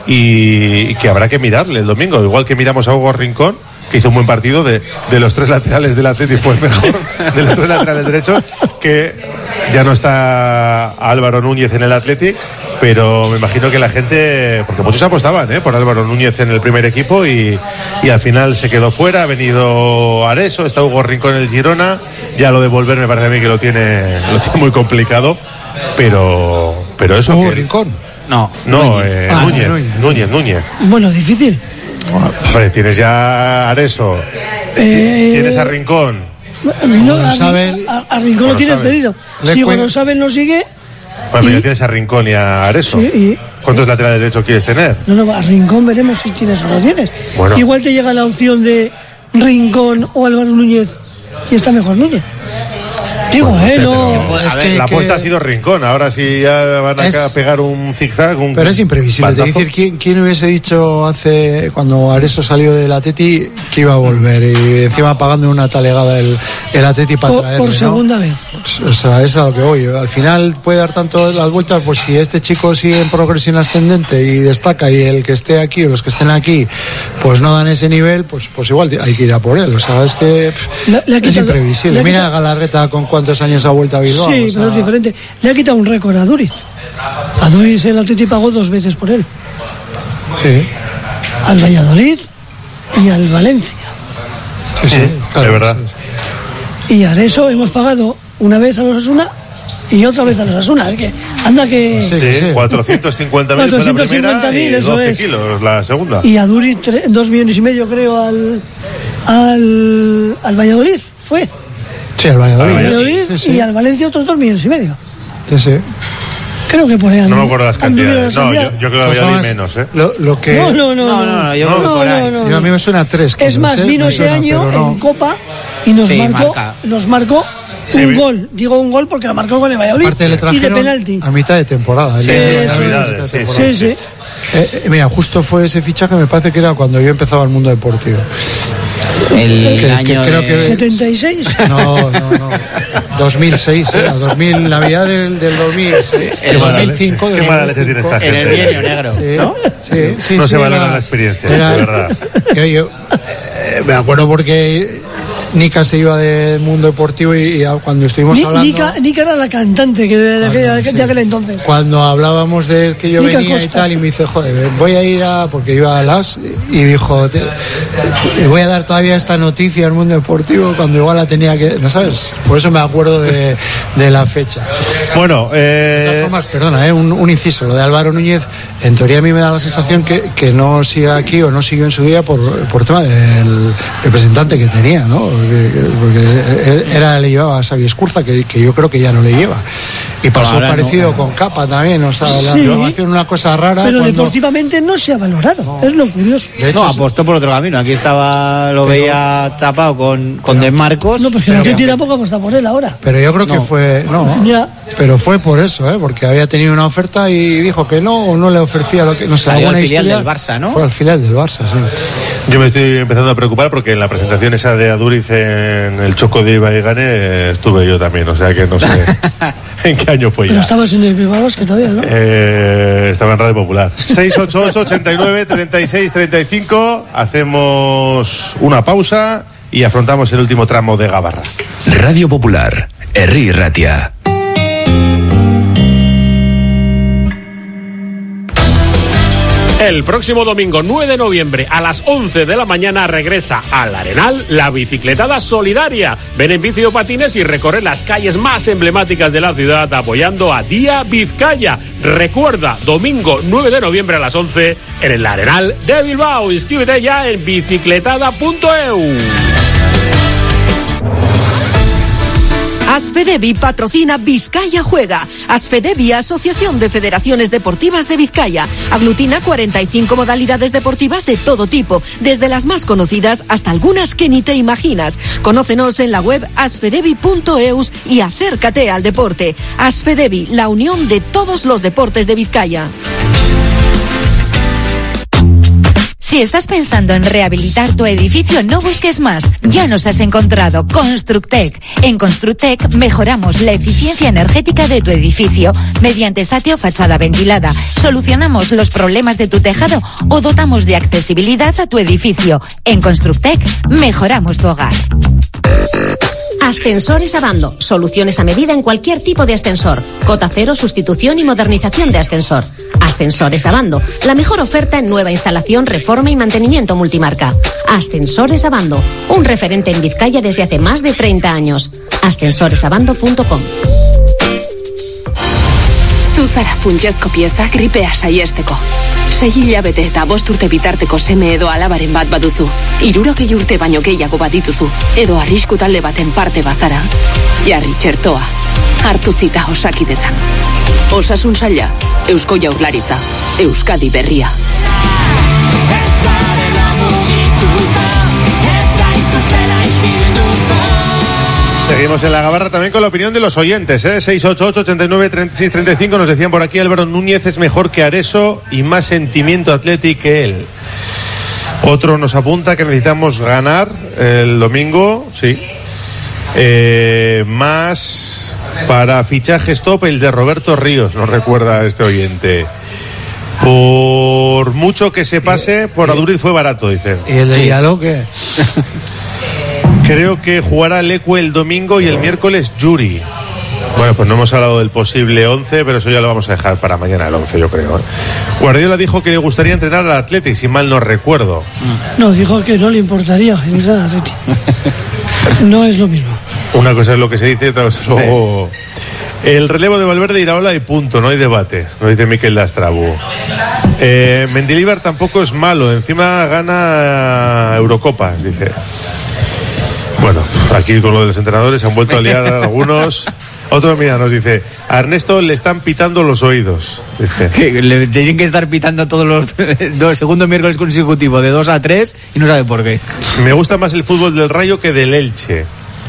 y, y que habrá que mirarle el domingo, igual que miramos a Hugo Rincón, que hizo un buen partido, de, de los tres laterales del Atleti fue el mejor de los tres laterales derechos, que ya no está Álvaro Núñez en el Athletic, pero me imagino que la gente, porque muchos apostaban ¿eh? por Álvaro Núñez en el primer equipo y, y al final se quedó fuera, ha venido Areso, está Hugo Rincón en el Girona, ya lo de volver me parece a mí que lo tiene, lo tiene muy complicado, pero, pero eso... Hugo que- Rincón. No, no, Núñez. eh, Ah, Núñez, Núñez. Núñez, Núñez. Bueno, difícil. Hombre, tienes ya Areso, Eh, tienes a Rincón. No, a, Sabel- a- a Rincón lo Bueno, tienes Sabel. pedido. Le Si cuen- Bueno Sabel no sigue, Bueno, Y- ya tienes a Rincón y a Areso. Sí, y- ¿Cuántos laterales derechos quieres tener? no, no, a Rincón veremos si tienes o no tienes. Bueno. Igual te llega la opción de Rincón o Álvaro Núñez y está mejor Núñez. Digo, Pues no eh, sé, no. pero- Es a ver, que- la apuesta que- ha sido Rincón. Ahora sí ya van a Es- ca- pegar un zigzag. Un Pero es imprevisible. Te bandazo. decir, ¿quién, quién hubiese dicho hace cuando Areso salió del Atleti que iba a volver? Y encima pagando una talegada el, el Atleti para Por, traerle, por ¿no? segunda vez. O sea, es a lo que voy. Al final puede dar tanto las vueltas, pues si este chico sigue en progresión ascendente y destaca y el que esté aquí o los que estén aquí pues no dan ese nivel, pues pues igual hay que ir a por él. O sea, es que pff, Le- le ha es quitado- imprevisible. le ha Mira quitado- a Galarreta con cuántos años ha vuelto a Bilbao. Sí, o sea, pero es diferente. Le ha quitado un récord a Duriz. A Duriz el Atleti pagó dos veces por él. Sí, Al Valladolid y al Valencia. sí, sí, claro, de verdad. Y a eso hemos pagado una vez a los Asuna y otra vez a los Asuna. Es que anda que. Sí, Sí, sí. cuatrocientos cincuenta mil fue la primera cuatrocientos cincuenta mil, y eso doce es. kilos la segunda. Y a Duriz tre- dos millones y medio, creo, al. al. al Valladolid. Fue. Sí, el Valladolid. Al Valladolid Sí, sí. y al Valencia otros dos millones y medio. Sí, sí. Creo que por ahí. No me acuerdo las cantidades. No, yo, yo creo que había más, menos, ¿eh? Lo, lo que... No, no, no. No, no, no, yo no, creo que por ahí. no, no, Yo a mí me suena tres. Es más, ¿eh? vino Me ese suena, año no. en Copa y nos Sí, marcó, marca. nos marcó Sí, un vi- gol. Digo un gol porque lo marcó con el Valladolid Aparte le y de trajeron penalti. a mitad de temporada. Sí, Le- en Eso Navidades, mitad de sí, temporada. Sí, sí. Eh, eh, mira, justo fue ese fichaje, me parece que era cuando yo empezaba el mundo deportivo. El Que- año que creo de... que- setenta y seis. No, no, no. dos mil seis, era dos mil, Navidad del, del dos mil seis. Qué El mala dos mil cinco. leche- del qué mala dos mil leche tiene cinco. esta En el gente. bienio negro, Sí, ¿no? sí, sí, No sí, se valora era- la experiencia, era- de verdad. Yo, yo, eh, me acuerdo porque Nica se iba del mundo deportivo y, y cuando estuvimos Ni- hablando... Nica, Nica era la cantante que de, de, aquella- Cuando, de sí. aquel entonces. Cuando hablábamos de que yo Nica venía y Costa. tal, y me dice, joder, voy a ir a... porque iba a las... y dijo, te, te- te voy a dar todavía esta noticia al mundo deportivo cuando igual la tenía que... ¿No sabes? Por eso me acuerdo de, de la fecha. Bueno, De todas eh, formas, perdona, eh, un, un inciso, lo de Álvaro Núñez, en teoría a mí me da la sensación que, que no sigue aquí o no siguió en su día por, por tema del representante que tenía, ¿no? Porque, porque él era, le llevaba a Xavi Escurza, que, que yo creo que ya no le lleva. Y pasó Ahora no, parecido eh. con Capa también, o sea, la Sí. renovación una cosa rara. Pero cuando- deportivamente no se ha valorado. Es lo curioso. de hecho, No, apostó por otro camino. Aquí estaba, lo Pero- veía tapado con, con De Marcos. No, porque la pero- gente tampoco apuesta por él ahora. pero yo creo que No. fue, no, Ya. pero fue por eso, ¿eh? Porque había tenido una oferta y dijo que no, o no le ofrecía lo que, no sé, Salió alguna al filial historia. del Barça, ¿no? Fue al filial del Barça, sí. yo me estoy empezando a preocupar porque en la presentación esa de Aduriz en el Choco de Ibaigane eh, estuve yo también, o sea que no sé en qué año fue Pero ya. estabas en el Bilbao Basket todavía, ¿no? Eh, estaba en Radio Popular. seis ocho ocho, ochenta y nueve, treinta y seis, treinta y cinco. Hacemos una pausa y afrontamos el último tramo de Gabarra. Radio Popular, Herri Ratia. El próximo domingo nueve de noviembre a las once de la mañana regresa al Arenal la bicicletada solidaria. Ven en bici o patines y recorre las calles más emblemáticas de la ciudad apoyando a Día Vizcaya. Recuerda, domingo nueve de noviembre a las once en el Arenal de Bilbao. Inscríbete ya en bicicletada punto e u. Asfedevi patrocina Vizcaya Juega. Asfedevi, Asociación de Federaciones Deportivas de Vizcaya. Aglutina cuarenta y cinco modalidades deportivas de todo tipo, desde las más conocidas hasta algunas que ni te imaginas. Conócenos en la web asfedevi punto e u y acércate al deporte. Asfedevi, la unión de todos los deportes de Vizcaya. Si estás pensando en rehabilitar tu edificio, no busques más. Ya nos has encontrado. Constructec. En Constructec mejoramos la eficiencia energética de tu edificio mediante satio fachada ventilada. Solucionamos los problemas de tu tejado o dotamos de accesibilidad a tu edificio. En Constructec mejoramos tu hogar. Ascensores Abando. Soluciones a medida en cualquier tipo de ascensor. Cota cero, sustitución y modernización de ascensor. Ascensores Abando. La mejor oferta en nueva instalación, reforma y mantenimiento multimarca. Ascensores Abando. Un referente en Vizcaya desde hace más de treinta años. ascensores abando punto com. Zuzara funtsezko pieza gripea saiesteko. Sei hilabete eta bost urte bitarteko seme edo alabaren bat baduzu. Hirurogei urte baino gehiago badituzu. Edo arrisku talde baten parte bazara. Jarri txertoa. Hartu zita Osakidetzan. Osasun saila. Eusko Jaurlaritza. Euskadi berria. Seguimos en la Gabarra también con la opinión de los oyentes, ¿eh? seis ocho ocho, ochenta y nueve, treinta y seis, treinta y cinco. Nos decían por aquí, Álvaro Núñez es mejor que Areso y más sentimiento atlético que él. Otro nos apunta que necesitamos ganar el domingo, sí. Eh, más para fichajes top el de Roberto Ríos, nos recuerda este oyente. Por mucho que se pase, por Aduriz fue barato, dicen. ¿Y el de Sí. Yalo qué? Creo que jugará Leque el domingo y el miércoles Yuri. Bueno, pues no hemos hablado del posible once, pero eso ya lo vamos a dejar para mañana el once, yo creo, ¿eh? Guardiola dijo que le gustaría entrenar al Athletic, si mal no recuerdo. No, dijo que no le importaría entrar al City. No es lo mismo. Una cosa es lo que se dice, otra cosa es luego... El relevo de Valverde, Iraola y punto, no hay debate, lo dice Miquel Lastrabu. Eh, Mendilibar tampoco es malo, encima gana Eurocopas, dice. Bueno, aquí con lo de los entrenadores se han vuelto a liar algunos. Otro, mira, nos dice, a Ernesto le están pitando los oídos. Dice. Que le tienen que estar pitando todos los dos segundos miércoles consecutivos de dos a tres y no sabe por qué. Me gusta más el fútbol del Rayo que del Elche.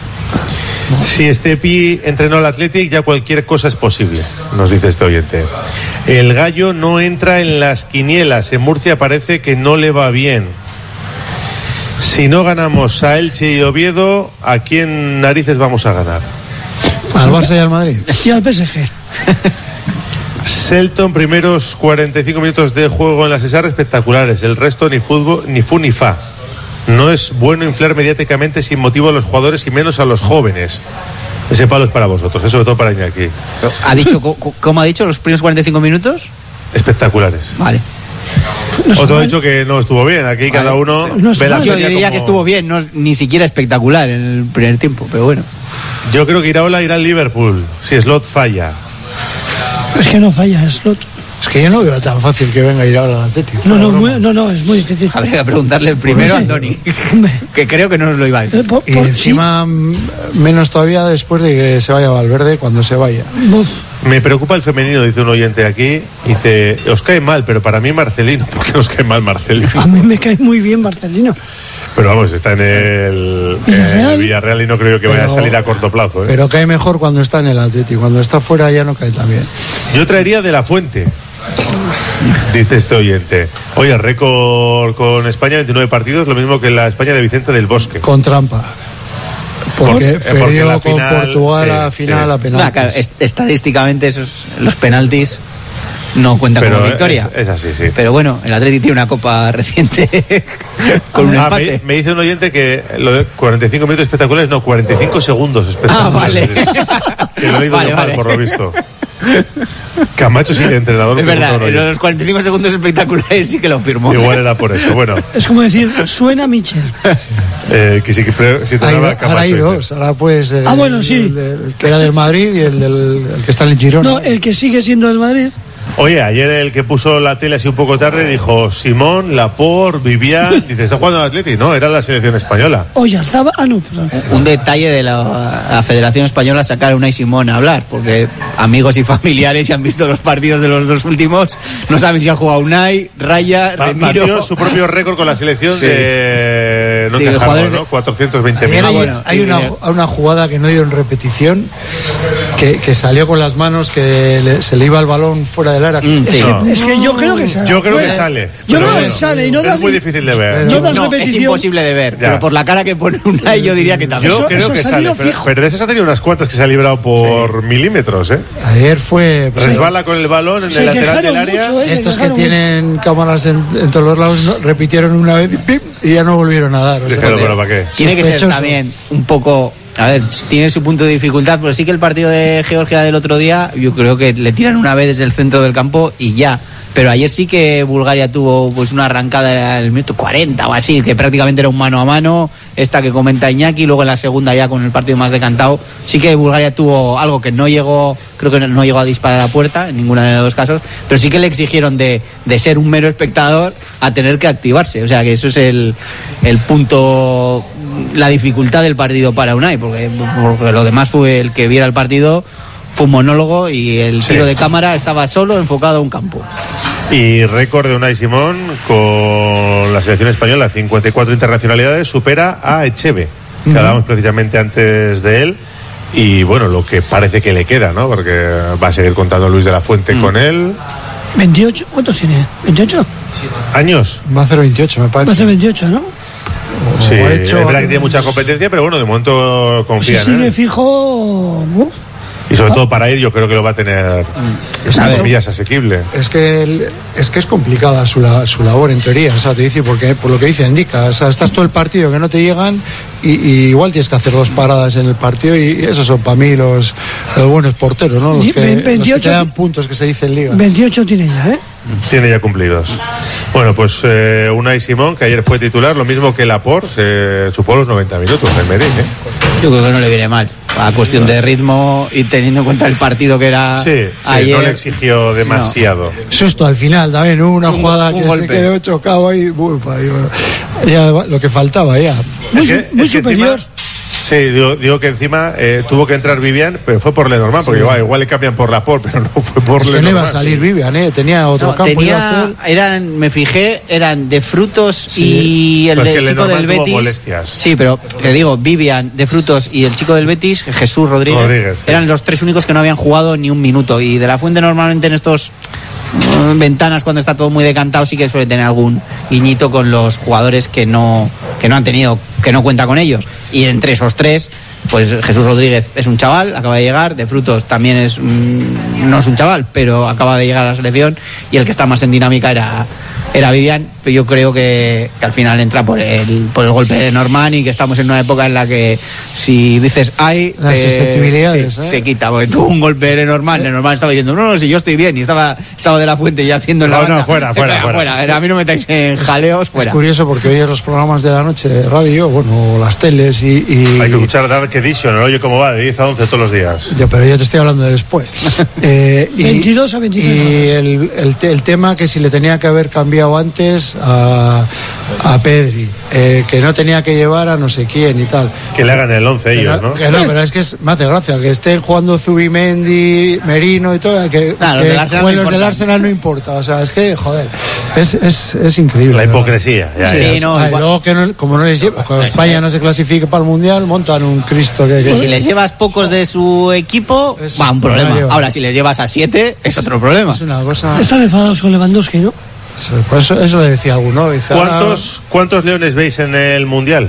Si Estepi entrenó al Athletic, ya cualquier cosa es posible, nos dice este oyente. El Gallo no entra en las quinielas. En Murcia parece que no le va bien. Si no ganamos a Elche y Oviedo, ¿a quién narices vamos a ganar? Al Barça y al Madrid. Y al P S G. Selton, primeros cuarenta y cinco minutos de juego en las Cesar espectaculares. El resto ni fútbol, ni fu ni fa. No es bueno inflar mediáticamente sin motivo a los jugadores y menos a los jóvenes. Ese palo es para vosotros, es sobre todo para Iñaki. ¿Ha dicho, ¿Cómo ha dicho los primeros cuarenta y cinco minutos? Espectaculares. Vale. No Otro ha dicho que no estuvo bien. Aquí vale. Cada uno no ve la Yo diría como... que estuvo bien, no ni siquiera espectacular en el primer tiempo, pero bueno. Yo creo que Iraola irá al Liverpool si Slot falla. Es que no falla Slot. Es que yo no veo tan fácil que venga Iraola al Atlético. No, no, muy, no, no, es muy difícil. Habría que preguntarle primero a Andoni, que creo que no nos lo iba a decir. Por, por, y encima sí. Menos todavía después de que se vaya Valverde, cuando se vaya. Uf. Me preocupa el femenino, dice un oyente aquí. Dice, os cae mal, pero para mí Marcelino. ¿Por qué os cae mal Marcelino? A mí me cae muy bien Marcelino. Pero vamos, está en el Villarreal, en el Villarreal y no creo que vaya pero, a salir a corto plazo. ¿eh? Pero cae mejor cuando está en el Atlético. Cuando está fuera ya no cae tan bien. Yo traería De La Fuente, dice este oyente. Oye, récord con España, veintinueve partidos, lo mismo que la España de Vicente del Bosque. Con trampa. Porque Por, perdió porque con final, Portugal sí, a final sí. a penaltis. No, claro, est estadísticamente esos, los penaltis no cuentan pero como victoria. Es, es así, sí. Pero bueno, el Atleti tiene una copa reciente con un ah, empate. Me, me dice un oyente que lo de cuarenta y cinco minutos espectaculares, no, cuarenta y cinco segundos espectaculares. Ah, vale. Que lo he leído vale, mal, vale. por lo visto. Camacho sí, de entrenador. Es verdad, en los cuarenta y cinco segundos espectaculares sí que lo firmó. Igual era por eso, bueno. Es como decir, suena Michel. Eh, que sí que si hay, ahora hay dos, ahora pues el, ah, bueno, sí. el, el, el que era del Madrid y el, del, el que está en el Girona. No, el que sigue siendo del Madrid. Oye, ayer el que puso la tele así un poco tarde dijo Simón, Laporte, Vivian, dice, ¿está jugando el Atleti? No, era la selección española. Oye, estaba... Ah, no, perdón. Un detalle de la, la Federación Española sacar a Unai Simón a hablar, porque amigos y familiares, si han visto los partidos de los dos últimos, no saben si ha jugado Unai, Raya, pa Remiro... Partió su propio récord con la selección sí. de... No sí, de jugadores ¿no? de... cuatrocientos veinte mil. Hay, bueno, hay una, una jugada que no dio en repetición, que, que salió con las manos, que le, se le iba el balón fuera del área. Mm, sí. no. Es que yo creo que sale. Yo creo que sale. Yo creo que bueno, sale y no es da muy difícil de ver. No, no es imposible de ver, ya. Pero por la cara que pone Unai yo diría que también. Yo eso, creo eso que sale, pero, pero de esas ha tenido unas cuantas que se ha librado por sí. milímetros, ¿eh? Ayer fue... Pues, resbala con el balón en se el lateral del área. Mucho, ¿eh? Estos que tienen mucho. cámaras en, en todos los lados no, repitieron una vez y, ¡pip! Y ya no volvieron a dar. O sea, Dijeron, pero ¿para qué? Tiene que ser también un poco... A ver, tiene su punto de dificultad, pero sí que el partido de Georgia del otro día, yo creo que le tiran una vez desde el centro del campo y ya. Pero ayer sí que Bulgaria tuvo pues una arrancada en el minuto cuarenta o así, que prácticamente era un mano a mano, esta que comenta Iñaki, luego en la segunda ya con el partido más decantado, sí que Bulgaria tuvo algo que no llegó, creo que no llegó a disparar a puerta en ninguno de los casos, pero sí que le exigieron de, de ser un mero espectador a tener que activarse, o sea que eso es el, el punto, la dificultad del partido para Unai, porque, porque lo demás fue el que viera el partido, fue un monólogo y el tiro sí. de cámara estaba solo enfocado a un campo. Y récord de Unai Simón con la selección española, cincuenta y cuatro internacionalidades, supera a Echeve, que uh-huh. hablábamos precisamente antes de él. Y bueno, lo que parece que le queda, ¿no? Porque va a seguir contando Luis de la Fuente uh-huh. con él. veintiocho, ¿cuántos tiene? ¿veintiocho? ¿Años? Va a hacer veintiocho, me parece. Va a hacer veintiocho, ¿no? Sí, hecho, es verdad que tiene mucha competencia, pero bueno, de momento confía si en sigue él. fijo... Uf. Y sobre todo para él yo creo que lo va a tener entre comillas asequible. Es que el, es que es complicada su, la, su labor en teoría, o sea, te dice, porque por lo que dice indica, o sea, estás todo el partido que no te llegan y, y igual tienes que hacer dos paradas en el partido y esos son para mí los, los buenos porteros, ¿no? Los que, veintiocho, los que te dan puntos que se dice en liga. veintiocho tiene ya, ¿eh? Tiene ya cumplidos. Bueno, pues eh, Unai Simón, que ayer fue titular, lo mismo que Laporte, se chupó los noventa minutos en Medellín, ¿eh? Yo creo que no le viene mal. A cuestión de ritmo y teniendo en cuenta el partido que era sí, sí, ayer. No le exigió demasiado. No. Susto al final también, una un, jugada un que golpe. Se quedó chocado ahí. Uy, ya lo que faltaba ya. Muy, es que, muy es que superior. Encima, Sí, digo, digo que encima eh, tuvo que entrar Vivian, pero fue por Lenormand, porque sí. igual, igual le cambian por Laporte, pero no fue por es Lenormand. Que no iba a salir Vivian, ¿eh? Tenía otro no, campo. Tenía, eran, me fijé, eran de Frutos sí. y el, de, el chico del Betis. Molestias. Sí, pero te digo, Vivian de Frutos y el chico del Betis, Jesús Rodríguez, Rodríguez sí. eran los tres únicos que no habían jugado ni un minuto. Y de la Fuente normalmente en estos ventanas cuando está todo muy decantado sí que suele tener algún guiñito con los jugadores que no que no han tenido, que no cuenta con ellos, y entre esos tres pues Jesús Rodríguez es un chaval, acaba de llegar, de Frutos también es mm, no es un chaval, pero acaba de llegar a la selección, y el que está más en dinámica era era Vivian, pero yo creo que, que al final entra por el por el golpe de Norman, y que estamos en una época en la que si dices ay las eh, susceptibilidades se, ¿eh? se quita, porque tuvo un golpe de Norman, de Norman estaba diciendo no, no, si yo estoy bien, y estaba estaba de la Fuente ya haciendo no, la banda. no, fuera, fuera, fuera, fuera. Era, a mí no me metáis en jaleos, fuera. Es curioso porque oyes los programas de la noche de radio, bueno, las teles y... y... Hay que escuchar Dark Edition, ¿no? Oye, ¿cómo va? De diez a once todos los días. Yo, pero yo te estoy hablando de después. eh, y, veintidós a veintitrés Y el, el, el tema que si le tenía que haber cambiado antes a, a Pedri, eh, que no tenía que llevar a no sé quién y tal. Que le hagan el once ellos, pero, ¿no? Que no, pero es que es, me hace gracia que estén jugando Zubimendi, Merino y todo, que, claro, que los del Arsenal, bueno, no los del Arsenal no importa. O sea, es que, joder, es, es, es increíble. La hipocresía. Ya, sí, ya. no, Ay, igual... luego que no, como no les lleva, cuando España no se clasifique para el Mundial, montan un Cristo que... que... Y si les llevas pocos de su equipo, es va, un problema. Ahora, si les llevas a siete, es otro problema. Es una cosa... Están enfadados con Lewandowski, ¿no? Pues eso, eso le decía alguno. Dice, ¿Cuántos, ahora... ¿Cuántos leones veis en el Mundial?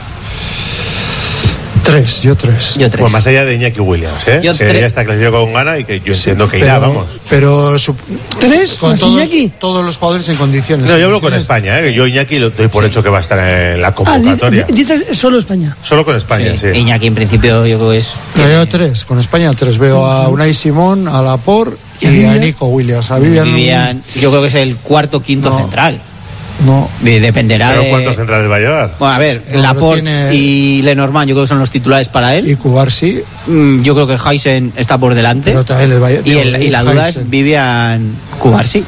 Tres, yo tres. Yo tres. Pues más allá de Iñaki Williams, ¿eh? Yo que tre- ya está clasificado con gana y que yo entiendo que pero, irá, vamos. Pero su... ¿Tres? Con ¿Más todos, Iñaki? todos los jugadores en condiciones. No, yo hablo con España, ¿eh? Yo Iñaki lo doy por hecho que va a estar en la convocatoria. Ah, dice solo España. Solo con España, sí. sí. Iñaki en principio yo creo que es... No, yo tres, con España tres. Veo a Unai Simón, a Laporte y, y a Nico Williams. A Vivian, Vivian, yo creo que es el cuarto quinto no. central. No. Dependerá ¿Pero de... cuántos centrales va a llevar? Bueno, a ver, No, Laporte tiene... y Lenormand yo creo que son los titulares para él. Y Cubarsí. Mm, yo creo que Heisen está por delante. Pero también les va a... y, digo, el, y la duda Heisen. es Vivian Cubarsí.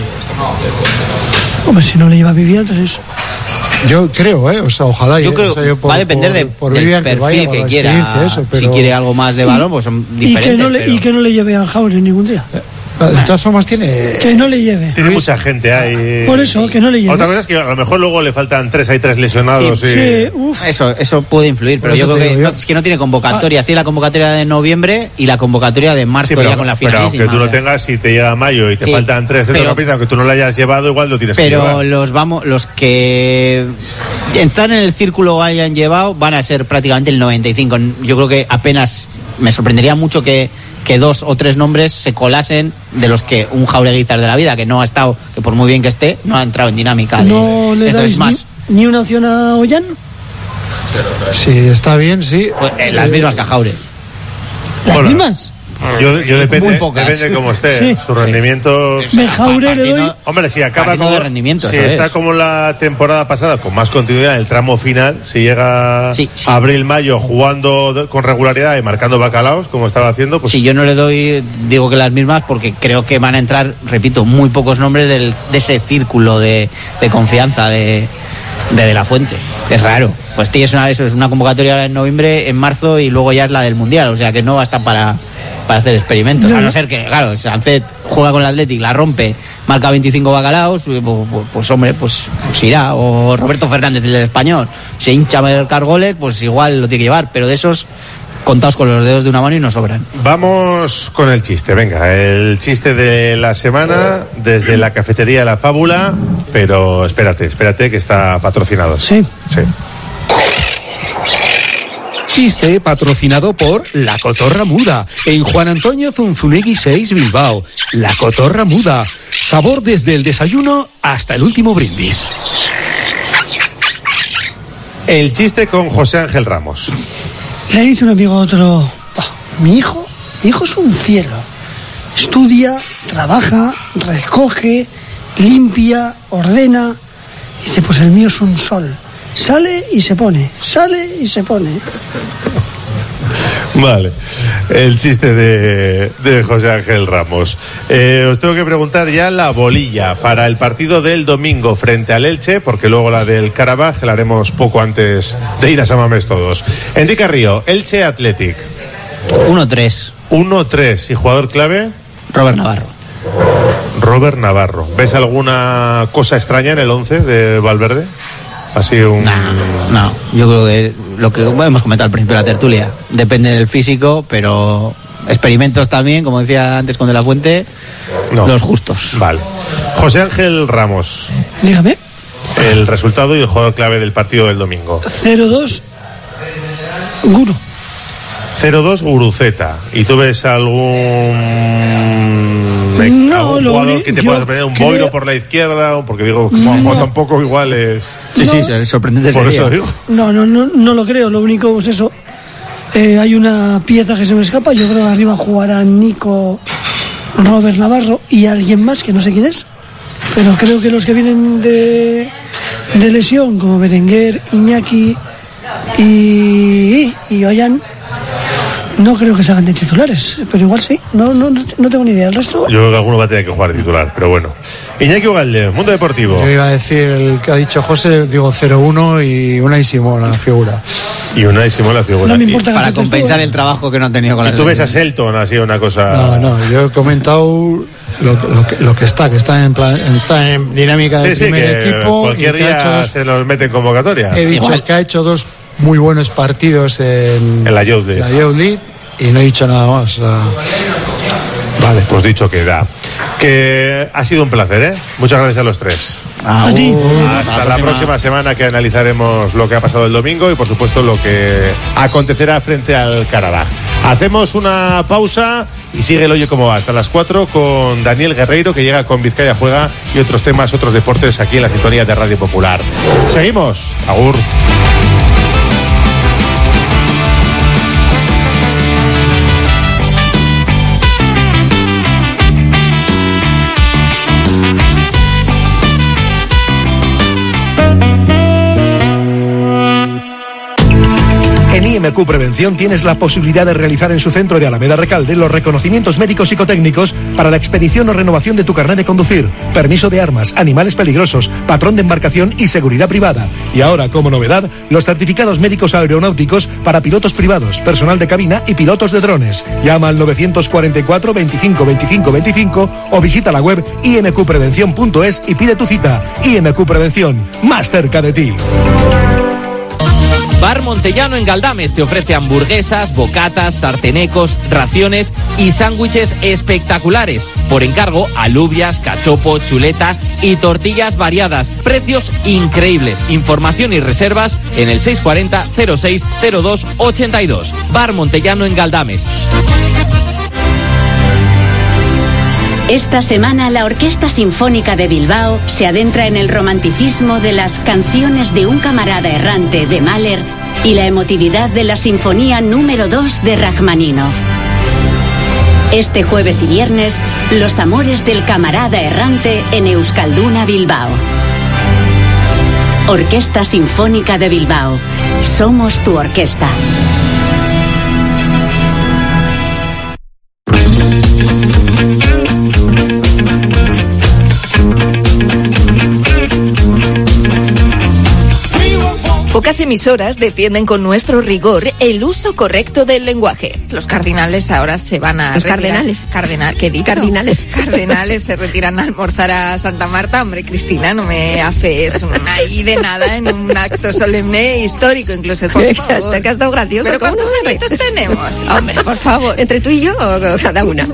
Hombre, si no le lleva Vivian, tres. Yo creo, ¿eh? O sea, ojalá. Yo creo o sea, yo por, va a depender por, de, por del Vivian, perfil que, vaya, que la quiera. eso, pero... Si quiere algo más de balón, pues son Y diferentes. que no le, pero... y que no le lleve a Jauregui ningún día. De todas formas tiene... Que no le lleve. Tiene mucha gente ahí. Por eso, que no le lleve. Otra cosa es que a lo mejor luego le faltan tres, hay tres lesionados. Sí, y... Sí, uf. Eso, eso puede influir, pero Por yo eso creo que, digo yo. no, es que no tiene convocatorias. Tiene la convocatoria de noviembre y la convocatoria de marzo Sí, pero, ya con la pero finalísima. aunque tú o lo sea. tengas, si te llega mayo y te Sí, faltan tres pero- centrocampistas, aunque tú no lo hayas llevado, igual lo tienes que Pero llevar. los vamos, los que están en el círculo o hayan llevado van a ser prácticamente el noventa y cinco. Yo creo que apenas me sorprendería mucho que, que dos o tres nombres se colasen de los que un Jauregui de la vida, que no ha estado, que por muy bien que esté, no ha entrado en dinámica. De, ¿No le esto dais es más. ni, ni una opción a Ollán? Sí, está bien, sí. Pues, eh, Sí. las mismas que a Jauregui. ¿Las Bueno, mismas? Yo, yo depende, Muy pocas. depende de cómo esté. Sí. Su rendimiento. Me Jauregui le doy. Partiendo- Hombre, si acaba partiendo como, de rendimiento, si eso está es. como la temporada pasada, con más continuidad en el tramo final, si llega Sí, sí. abril, mayo jugando de- con regularidad y marcando bacalaos, como estaba haciendo, pues Si yo no le doy, digo que las mismas, porque creo que van a entrar, repito, muy pocos nombres del, de ese círculo de, de confianza de, de De La Fuente. Es raro. Pues tienes una, eso es una convocatoria ahora en noviembre, en marzo, y luego ya es la del Mundial. O sea que no va a estar para, para hacer experimentos. No, A no no. ser que, claro, Sancet juega con el Athletic, la rompe, marca veinticinco bacalaos, pues, pues, pues, hombre, pues, pues irá. O Roberto Fernández, el del Español, se hincha a marcar goles, pues igual lo tiene que llevar. Pero de esos, contados con los dedos de una mano y no sobran. vamos con el chiste. Venga, el chiste de la semana desde la cafetería La Fábula, pero espérate, espérate que está patrocinado. Sí. Sí. Chiste patrocinado por La Cotorra Muda, en Juan Antonio Zunzunegui seis, Bilbao. La Cotorra Muda, sabor desde el desayuno hasta el último brindis. El chiste con José Ángel Ramos. Le dice un amigo a otro: "Bah, mi hijo, mi hijo es un cielo. Estudia, trabaja, recoge, limpia, ordena. Dice, pues el mío es un sol. Sale y se pone, sale y se pone". Vale, el chiste de, de José Ángel Ramos. Eh, os tengo que preguntar ya la bolilla para el partido del domingo frente al Elche, porque luego la del Carabaj la haremos poco antes de ir a San Mamés todos. Enrique Río, Elche Athletic. uno tres. uno tres. ¿Y jugador clave? Robert Navarro. Robert Navarro. ¿Ves alguna cosa extraña en el once de Valverde? Así un... No, no, yo creo que lo que hemos comentado al principio de la tertulia, depende del físico, pero experimentos también, como decía antes con De La Fuente, no. Los justos. Vale. José Ángel Ramos. Dígame. El resultado y el jugador clave del partido del domingo. cero dos Guru. cero dos Guruceta. ¿Y tú ves algún... No, algún jugador uni- que te yo pueda sorprender? ¿Un creo- Boiro por la izquierda? Porque digo, como No. Juan tampoco igual es... Sí, No. sí, es sorprendente. Por sería. eso digo. No, no, no, no lo creo. Lo único es eso. Eh, hay una pieza que se me escapa. Yo creo que arriba jugará Nico, Robert Navarro y alguien más que no sé quién es. Pero creo que los que vienen de, de lesión, como Berenguer, Iñaki y, y Ollán, no creo que se hagan de titulares. Pero igual sí. No, no, no tengo ni idea. El resto. Yo creo que alguno va a tener que jugar de titular, pero bueno. Iñaki Ugalde, Mundo Deportivo. Yo iba a decir el que ha dicho José, digo cero uno y Unai Simón, la figura. Y Unai Simón, la figura. No me Y- importa. Para gastar compensar todo. el trabajo que no ha tenido con Y la tú ves a Selton, así una cosa... No, no, yo he comentado lo, lo, que, lo que está, que está en, plan, está en dinámica Sí, del sí, primer que equipo. cualquier y que ha hecho día dos- se nos mete en convocatoria. he dicho Igual. que ha hecho dos muy buenos partidos en, En la Youth League. la Youth League y no he dicho nada más. O sea, Vale, pues dicho queda. Que ha sido un placer, ¿eh? Muchas gracias a los tres. Ah, A ti. uh, Hasta la próxima semana, que analizaremos lo que ha pasado el domingo y por supuesto lo que acontecerá frente al Carabaj. Hacemos una pausa y sigue el Oye Cómo Va hasta las cuatro con Daniel Guerreiro, que llega con Vizcaya Juega y otros temas, otros deportes aquí en la sintonía de Radio Popular. Seguimos. Agur. En I M Q Prevención tienes la posibilidad de realizar en su centro de Alameda Recalde los reconocimientos médicos psicotécnicos para la expedición o renovación de tu carnet de conducir, permiso de armas, animales peligrosos, patrón de embarcación y seguridad privada. Y ahora, como novedad, los certificados médicos aeronáuticos para pilotos privados, personal de cabina y pilotos de drones. Llama al novecientos cuarenta y cuatro, veinticinco, veinticinco, veinticinco o visita la web i m q prevención punto es y pide tu cita. I M Q Prevención, más cerca de ti. Bar Montellano en Galdames te ofrece hamburguesas, bocatas, sartenecos, raciones y sándwiches espectaculares. Por encargo, alubias, cachopo, chuleta y tortillas variadas. Precios increíbles. Información y reservas en el seis cuatro cero, cero seis cero dos ochenta y dos. Bar Montellano en Galdames. Esta semana la Orquesta Sinfónica de Bilbao se adentra en el romanticismo de las canciones de un camarada errante de Mahler y la emotividad de la Sinfonía número dos de Rachmaninoff. Este jueves y viernes, Los amores del camarada errante en Euskalduna Bilbao. Orquesta Sinfónica de Bilbao. Somos tu orquesta. Pocas emisoras defienden con nuestro rigor el uso correcto del lenguaje. Los cardinales ahora se van a Los retirar. cardenales. Cardinal, ¿qué he dicho? Cardinales. Cardenales se retiran a almorzar a Santa Marta. Hombre, Cristina, no me afees una ahí de nada en un acto solemne e histórico, incluso, por favor. Hasta que ha estado gracioso. ¿Pero ¿cómo cuántos no se ríe? añitos tenemos? Hombre, por favor. Entre tú y yo, o cada una.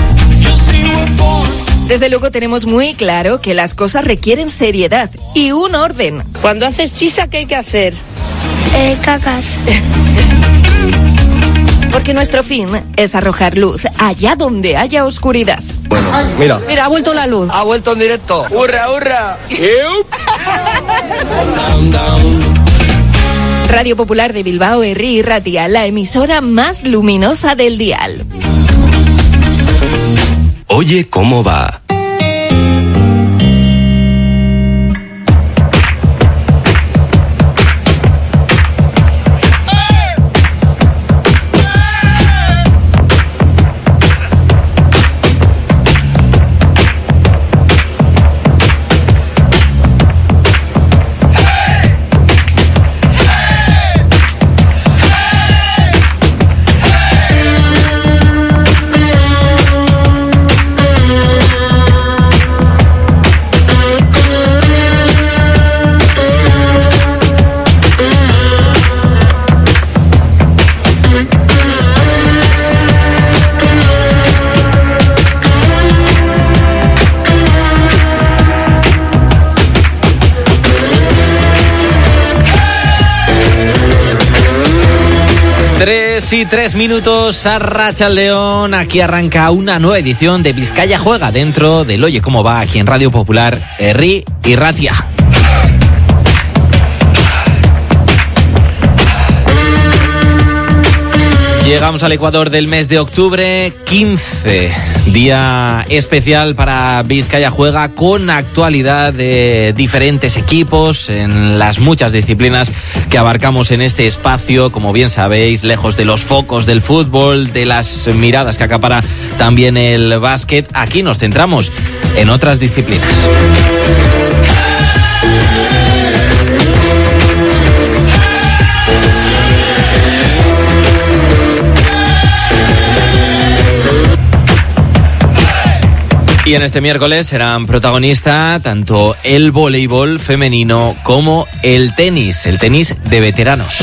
Desde luego tenemos muy claro que las cosas requieren seriedad y un orden. Cuando haces chisa, ¿qué hay que hacer? Eh, cacas. Porque nuestro fin es arrojar luz allá donde haya oscuridad. Mira. Mira, ha vuelto la luz. Ha vuelto en directo. ¡Hurra, hurra! Radio Popular de Bilbao, Herri y Ratia, la emisora más luminosa del dial. Oye Cómo Va. dos y tres minutos, Arratsaldeon. Aquí arranca una nueva edición de Vizcaya Juega dentro del Oye Cómo Va, aquí en Radio Popular, Herri y Ratia. Llegamos al Ecuador del mes de octubre, quince, día especial para Vizcaya Juega, con actualidad de diferentes equipos en las muchas disciplinas que abarcamos en este espacio, como bien sabéis, lejos de los focos del fútbol, de las miradas que acapara también el básquet. Aquí nos centramos en otras disciplinas. Y en este miércoles serán protagonista tanto el voleibol femenino como el tenis, el tenis de veteranos.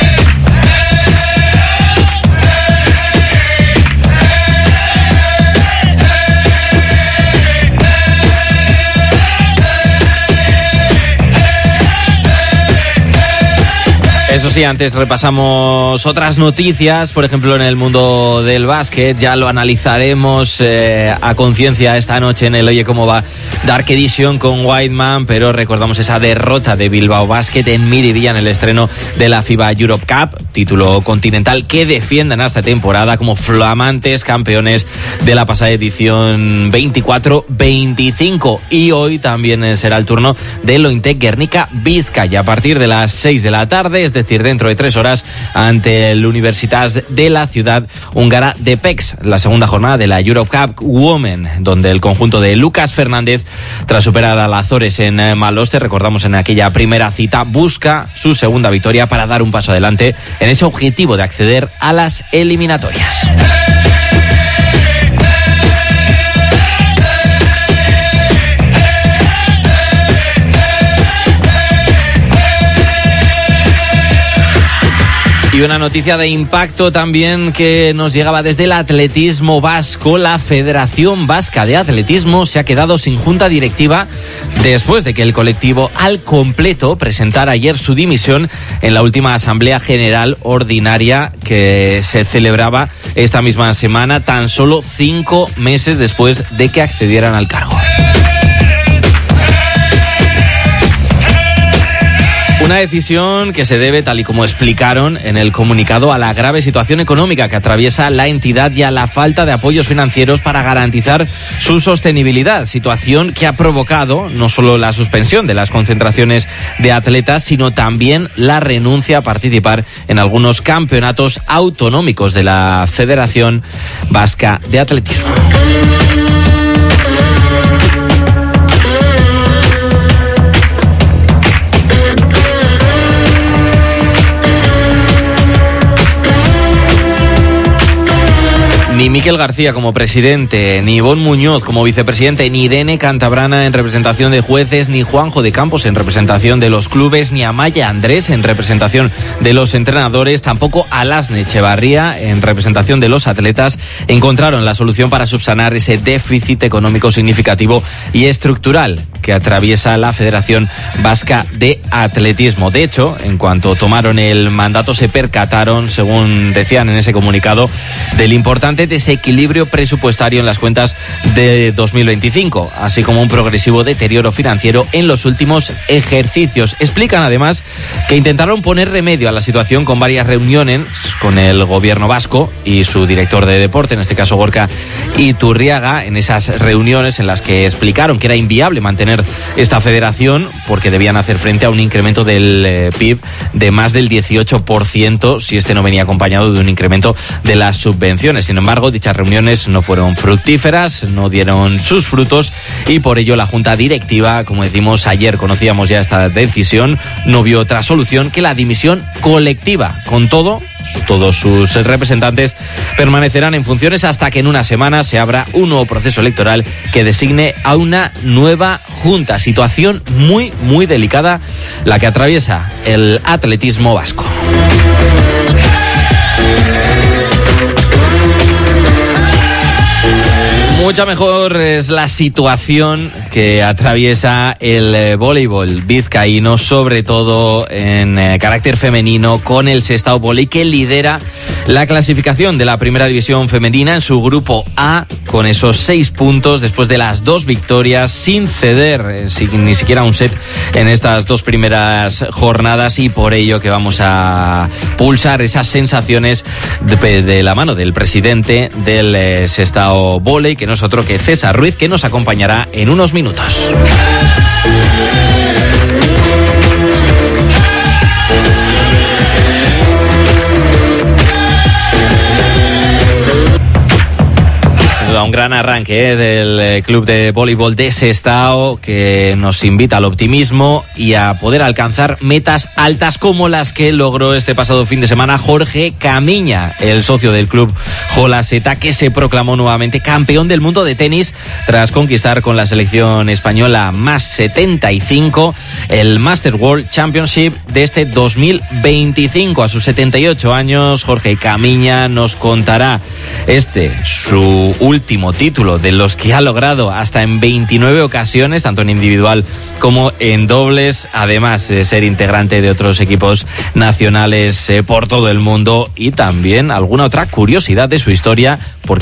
Eso sí, antes repasamos otras noticias, por ejemplo en el mundo del básquet, ya lo analizaremos eh, a conciencia esta noche en el Oye Cómo Va Dark Edition con Whiteman, pero recordamos esa derrota de Bilbao Basket en Miribilla en el estreno de la FIBA Europe Cup, título continental que defienden esta temporada como flamantes campeones de la pasada edición veinticuatro veinticinco, y hoy también será el turno de Lointec Guernica Vizcaya a partir de las seis de la tarde, es decir, dentro de tres horas, ante el Universitas de la ciudad húngara de Pécs, la segunda jornada de la Europe Cup Women, donde el conjunto de Lucas Fernández, tras superar a Lazores en Maloste, recordamos en aquella primera cita, busca su segunda victoria para dar un paso adelante en ese objetivo de acceder a las eliminatorias. Y una noticia de impacto también que nos llegaba desde el atletismo vasco. La Federación Vasca de Atletismo se ha quedado sin junta directiva después de que el colectivo al completo presentara ayer su dimisión en la última Asamblea General Ordinaria que se celebraba esta misma semana, tan solo cinco meses después de que accedieran al cargo. Una decisión que se debe, tal y como explicaron en el comunicado, a la grave situación económica que atraviesa la entidad y a la falta de apoyos financieros para garantizar su sostenibilidad. Situación que ha provocado no solo la suspensión de las concentraciones de atletas, sino también la renuncia a participar en algunos campeonatos autonómicos de la Federación Vasca de Atletismo. Ni Miquel García como presidente, ni Ivonne Muñoz como vicepresidente, ni Irene Cantabrana en representación de jueces, ni Juanjo de Campos en representación de los clubes, ni Amaya Andrés en representación de los entrenadores, tampoco Alasne Echevarría en representación de los atletas, encontraron la solución para subsanar ese déficit económico significativo y estructural que atraviesa la Federación Vasca de Atletismo. De hecho, en cuanto tomaron el mandato, se percataron, según decían en ese comunicado, del importante desequilibrio presupuestario en las cuentas de dos mil veinticinco, así como un progresivo deterioro financiero en los últimos ejercicios. Explican además que intentaron poner remedio a la situación con varias reuniones con el gobierno vasco y su director de deporte, en este caso Gorka Iturriaga, en esas reuniones en las que explicaron que era inviable mantener esta federación porque debían hacer frente a un incremento del eh, P I B de más del dieciocho por ciento si este no venía acompañado de un incremento de las subvenciones. Sin embargo, dichas reuniones no fueron fructíferas, no dieron sus frutos y por ello la Junta Directiva, como decimos ayer, conocíamos ya esta decisión, no vio otra solución que la dimisión colectiva. Con todo, todos sus representantes permanecerán en funciones hasta que en una semana se abra un nuevo proceso electoral que designe a una nueva junta. Situación muy, muy delicada la que atraviesa el atletismo vasco. Mucha mejor es la situación que atraviesa el eh, voleibol vizcaíno, sobre todo en eh, carácter femenino, con el Sestao Volley, que lidera la clasificación de la primera división femenina en su grupo A, con esos seis puntos después de las dos victorias, sin ceder eh, sin, ni siquiera un set en estas dos primeras jornadas, y por ello que vamos a pulsar esas sensaciones de, de la mano del presidente del eh, Sestao Volley, que no es otro que César Ruiz, que nos acompañará en unos minutos. Un gran arranque eh, del eh, club de voleibol de Sestao, que nos invita al optimismo y a poder alcanzar metas altas como las que logró este pasado fin de semana Jorge Camiña, el socio del club Jolaseta, que se proclamó nuevamente campeón del mundo de tenis tras conquistar con la selección española más setenta y cinco el Master World Championship de este dos mil veinticinco. A sus setenta y ocho años, Jorge Camiña nos contará este, su último último título de los que ha logrado hasta en veintinueve ocasiones, tanto en individual como en dobles, además de ser integrante de otros equipos nacionales eh, por todo el mundo, y también alguna otra curiosidad de su historia, porque